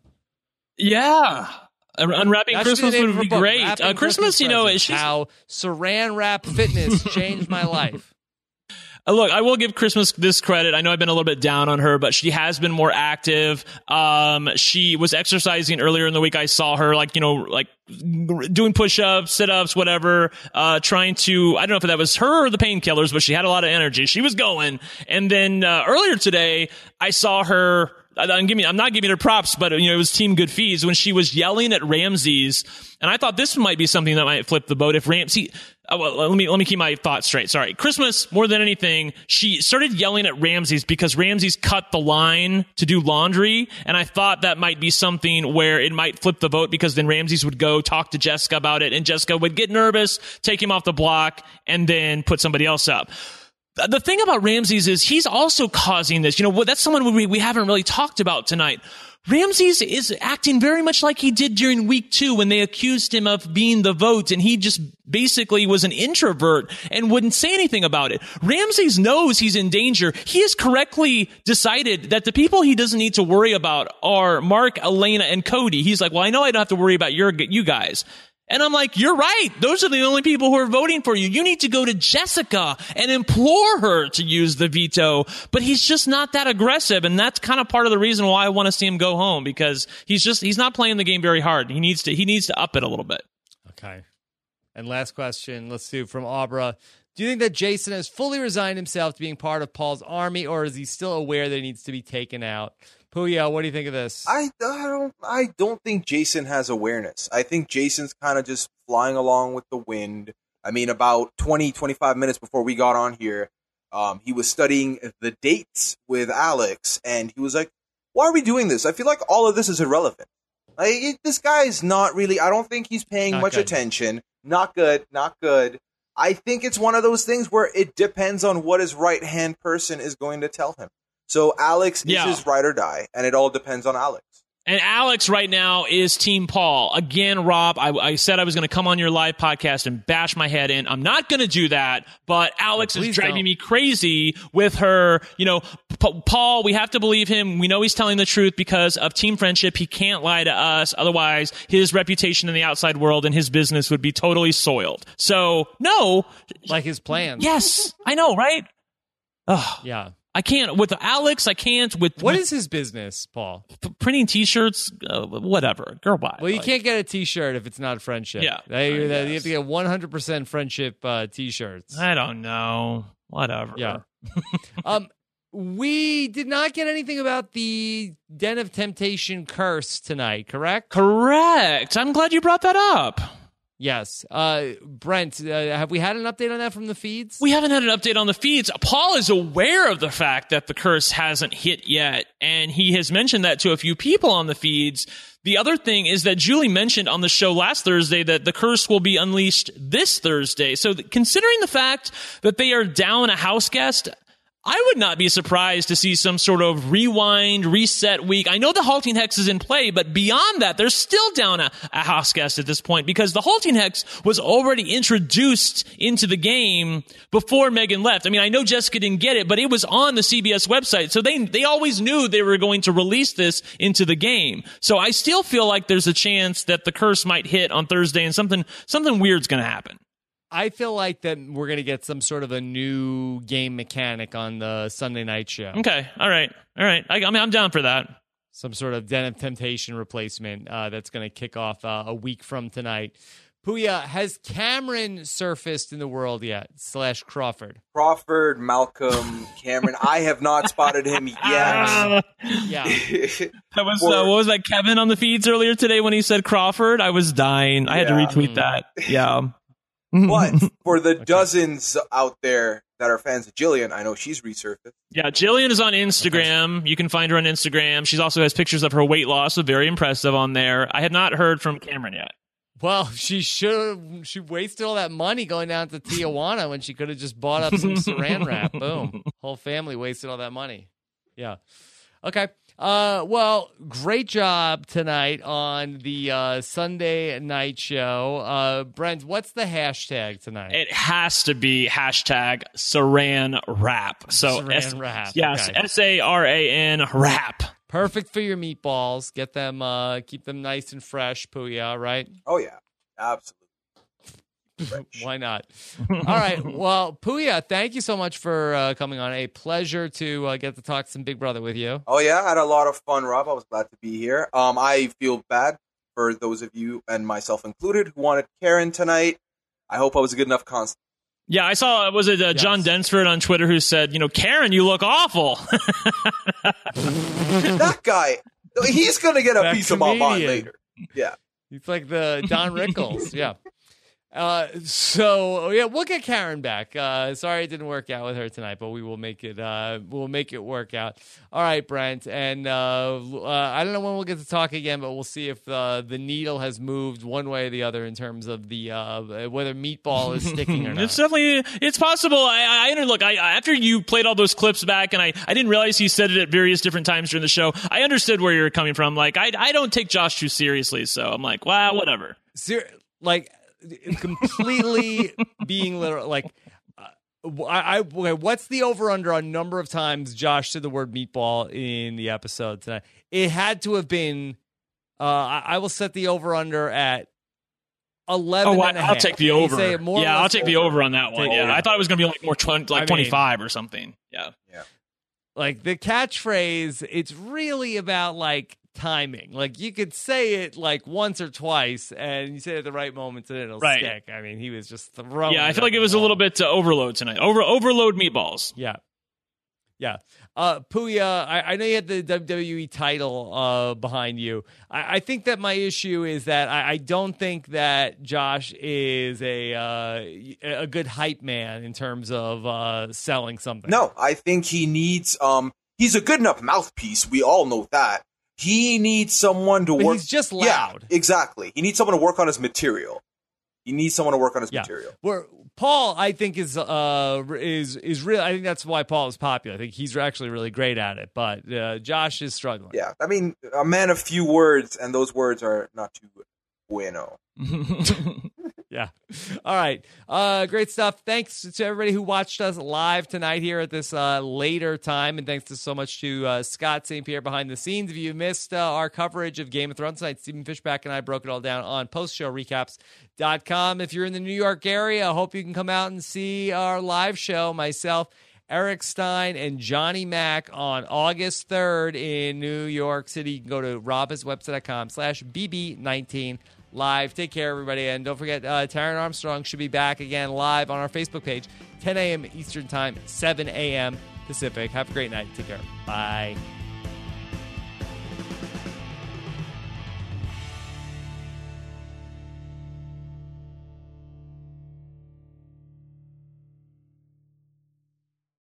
yeah. Uh, unwrapping that Christmas would be book, great. Uh, Christmas, Christmas you know, it's how Saran Wrap Fitness changed my life. Uh, look, I will give Christmas this credit. I know I've been a little bit down on her, but she has been more active. Um, she was exercising earlier in the week. I saw her, like, you know, like doing push-ups, sit-ups, whatever, uh, trying to, I don't know if that was her or the painkillers, but she had a lot of energy. She was going. And then uh, earlier today, I saw her. I'm, giving, I'm not giving her props, but you know, it was Team Good Fees when she was yelling at Ramses, and I thought this might be something that might flip the boat if Ramsey. Uh, well, let me let me keep my thoughts straight. Sorry, Christmas more than anything, she started yelling at Ramses because Ramses cut the line to do laundry, and I thought that might be something where it might flip the vote because then Ramses would go talk to Jessica about it, and Jessica would get nervous, take him off the block, and then put somebody else up. The thing about Ramses is he's also causing this. You know, that's someone we, we haven't really talked about tonight. Ramses is acting very much like he did during week two when they accused him of being the vote, and he just basically was an introvert and wouldn't say anything about it. Ramses knows he's in danger. He has correctly decided that the people he doesn't need to worry about are Mark, Elena, and Cody. He's like, well, I know I don't have to worry about your you guys. And I'm like, you're right. Those are the only people who are voting for you. You need to go to Jessica and implore her to use the veto. But he's just not that aggressive. And that's kind of part of the reason why I want to see him go home, because he's just, he's not playing the game very hard. He needs to, he needs to up it a little bit. Okay. And last question, let's do from Abra. Do you think that Jason has fully resigned himself to being part of Paul's army, or is he still aware that he needs to be taken out? Puya, what do you think of this? I, I don't I don't think Jason has awareness. I think Jason's kind of just flying along with the wind. I mean, about twenty, twenty-five minutes before we got on here, um, he was studying the dates with Alex, and he was like, why are we doing this? I feel like all of this is irrelevant. Like, it, this guy is not really, I don't think he's paying Not much good. attention. Not good, not good. I think it's one of those things where it depends on what his right-hand person is going to tell him. So Alex is Yeah. his ride or die, and it all depends on Alex. And Alex right now is Team Paul. Again, Rob, I, I said I was going to come on your live podcast and bash my head in. I'm not going to do that, but Alex No, is please driving don't. me crazy with her. You know, P- Paul, we have to believe him. We know he's telling the truth because of team friendship. He can't lie to us. Otherwise, his reputation in the outside world and his business would be totally soiled. So, no. Like his plans. Yes, I know, right? Ugh. Yeah. I can't. With Alex, I can't. With What with is his business, Paul? p- printing T-shirts, uh, whatever. Girl, bye. Well, you Like- can't get a T-shirt if it's not friendship. Yeah, They- I you guess. have to get one hundred percent friendship uh, T-shirts. I don't know. Whatever. Yeah. um, we did not get anything about the Den of Temptation curse tonight, correct? Correct. I'm glad you brought that up. Yes. Uh, Brent, uh, have we had an update on that from the feeds? We haven't had an update on the feeds. Paul is aware of the fact that the curse hasn't hit yet, and he has mentioned that to a few people on the feeds. The other thing is that Julie mentioned on the show last Thursday that the curse will be unleashed this Thursday. So th- considering the fact that they are down a house guest, I would not be surprised to see some sort of rewind, reset week. I know the Halting Hex is in play, but beyond that, they're still down a, a house guest at this point because the Halting Hex was already introduced into the game before Megan left. I mean, I know Jessica didn't get it, but it was on the C B S website, so they they always knew they were going to release this into the game. So I still feel like there's a chance that the curse might hit on Thursday and something something weird's going to happen. I feel like that we're going to get some sort of a new game mechanic on the Sunday night show. Okay. All right. All right. I, I mean, I'm down for that. Some sort of Den of Temptation replacement uh, that's going to kick off uh, a week from tonight. Puya, has Cameron surfaced in the world yet? Slash Crawford. Crawford, Malcolm, Cameron. I have not spotted him yet. Uh, Yeah. That was uh, what was that? Kevin on the feeds earlier today when he said Crawford. I was dying. I had Yeah. to retweet that. Yeah. But for the dozens out there that are fans of Jillian, I know she's resurfaced. Yeah, Jillian is on Instagram. You can find her on Instagram. She also has pictures of her weight loss, so very impressive on there. I have not heard from Cameron yet. Well, she should she wasted all that money going down to Tijuana when she could have just bought up some saran wrap. Boom. Whole family wasted all that money. Yeah. Okay. Uh, well, great job tonight on the uh, Sunday night show. Uh, Brent, what's the hashtag tonight? It has to be hashtag Saran Wrap. So Saran S- Wrap, Yes, okay. S A R A N Wrap. Perfect for your meatballs. Get them, uh, keep them nice and fresh, Puya, right? Oh, yeah. Absolutely. Why not? All right. Well, Puya, thank you so much for uh, coming on. A pleasure to uh, get to talk some Big Brother with you. Oh, yeah. I had a lot of fun, Rob. I was glad to be here. Um, I feel bad for those of you, and myself included, who wanted Karen tonight. I hope I was a good enough constant. Yeah, I saw, was it uh, Yes. John Densford on Twitter who said, you know, Karen, you look awful. That guy, he's going to get a That piece of my mind comedian. later. Yeah. He's like the Don Rickles. Yeah. Uh, so yeah, we'll get Karen back. Uh, sorry it didn't work out with her tonight, but we will make it. Uh, we'll make it work out. All right, Brent, and uh, uh, I don't know when we'll get to talk again, but we'll see if uh, the needle has moved one way or the other in terms of the uh, whether Meatball is sticking or not. It's definitely it's possible. I, I look. I after you played all those clips back, and I, I didn't realize he said it at various different times during the show. I understood where you're coming from. Like I I don't take Josh too seriously, so I'm like, wow, whatever. Ser- like. completely being literal, like uh, I, I what's the over under on number of times Josh said the word meatball in the episode tonight? It had to have been. Uh, I, I will set the over under at eleven. Oh, and a I'll half. take the over. Say more yeah, I'll take over. the over on that one. Take Yeah, over. I thought it was gonna be like more twenty, like I mean, twenty-five or something. Yeah, Yeah. Like the catchphrase, it's really about like timing. Like you could say it like once or twice, and you say it at the right moments, and it'll Right. stick. I mean, he was just throwing. yeah. I it feel up like it the was a wall. little bit uh, overload tonight. Over overload meatballs. Yeah. Yeah. Uh, Puya, I, I know you had the W W E title uh, behind you. I, I think that my issue is that I, I don't think that Josh is a uh, a good hype man in terms of uh, selling something. No, I think he needs. Um, he's a good enough mouthpiece. We all know that. He needs someone to But work. he's just Yeah, loud. exactly. He needs someone to work on his material. He needs someone to work on his Yeah. material. Where Paul, I think is uh is is real. I think that's why Paul is popular. I think he's actually really great at it. But uh, Josh is struggling. Yeah, I mean, a man of few words, and those words are not too bueno. Yeah. All right. Uh, great stuff. Thanks to everybody who watched us live tonight here at this uh, later time. And thanks to so much to uh, Scott Saint Pierre behind the scenes. If you missed uh, our coverage of Game of Thrones tonight, Stephen Fishback and I broke it all down on post show recaps dot com. If you're in the New York area, I hope you can come out and see our live show. Myself, Eric Stein, and Johnny Mac on August third in New York City. You can go to robhaswebsite dot com slash B B nineteen. Live. Take care, everybody. And don't forget, uh, Taron Armstrong should be back again live on our Facebook page, ten a.m. Eastern Time, seven a.m. Pacific. Have a great night. Take care. Bye.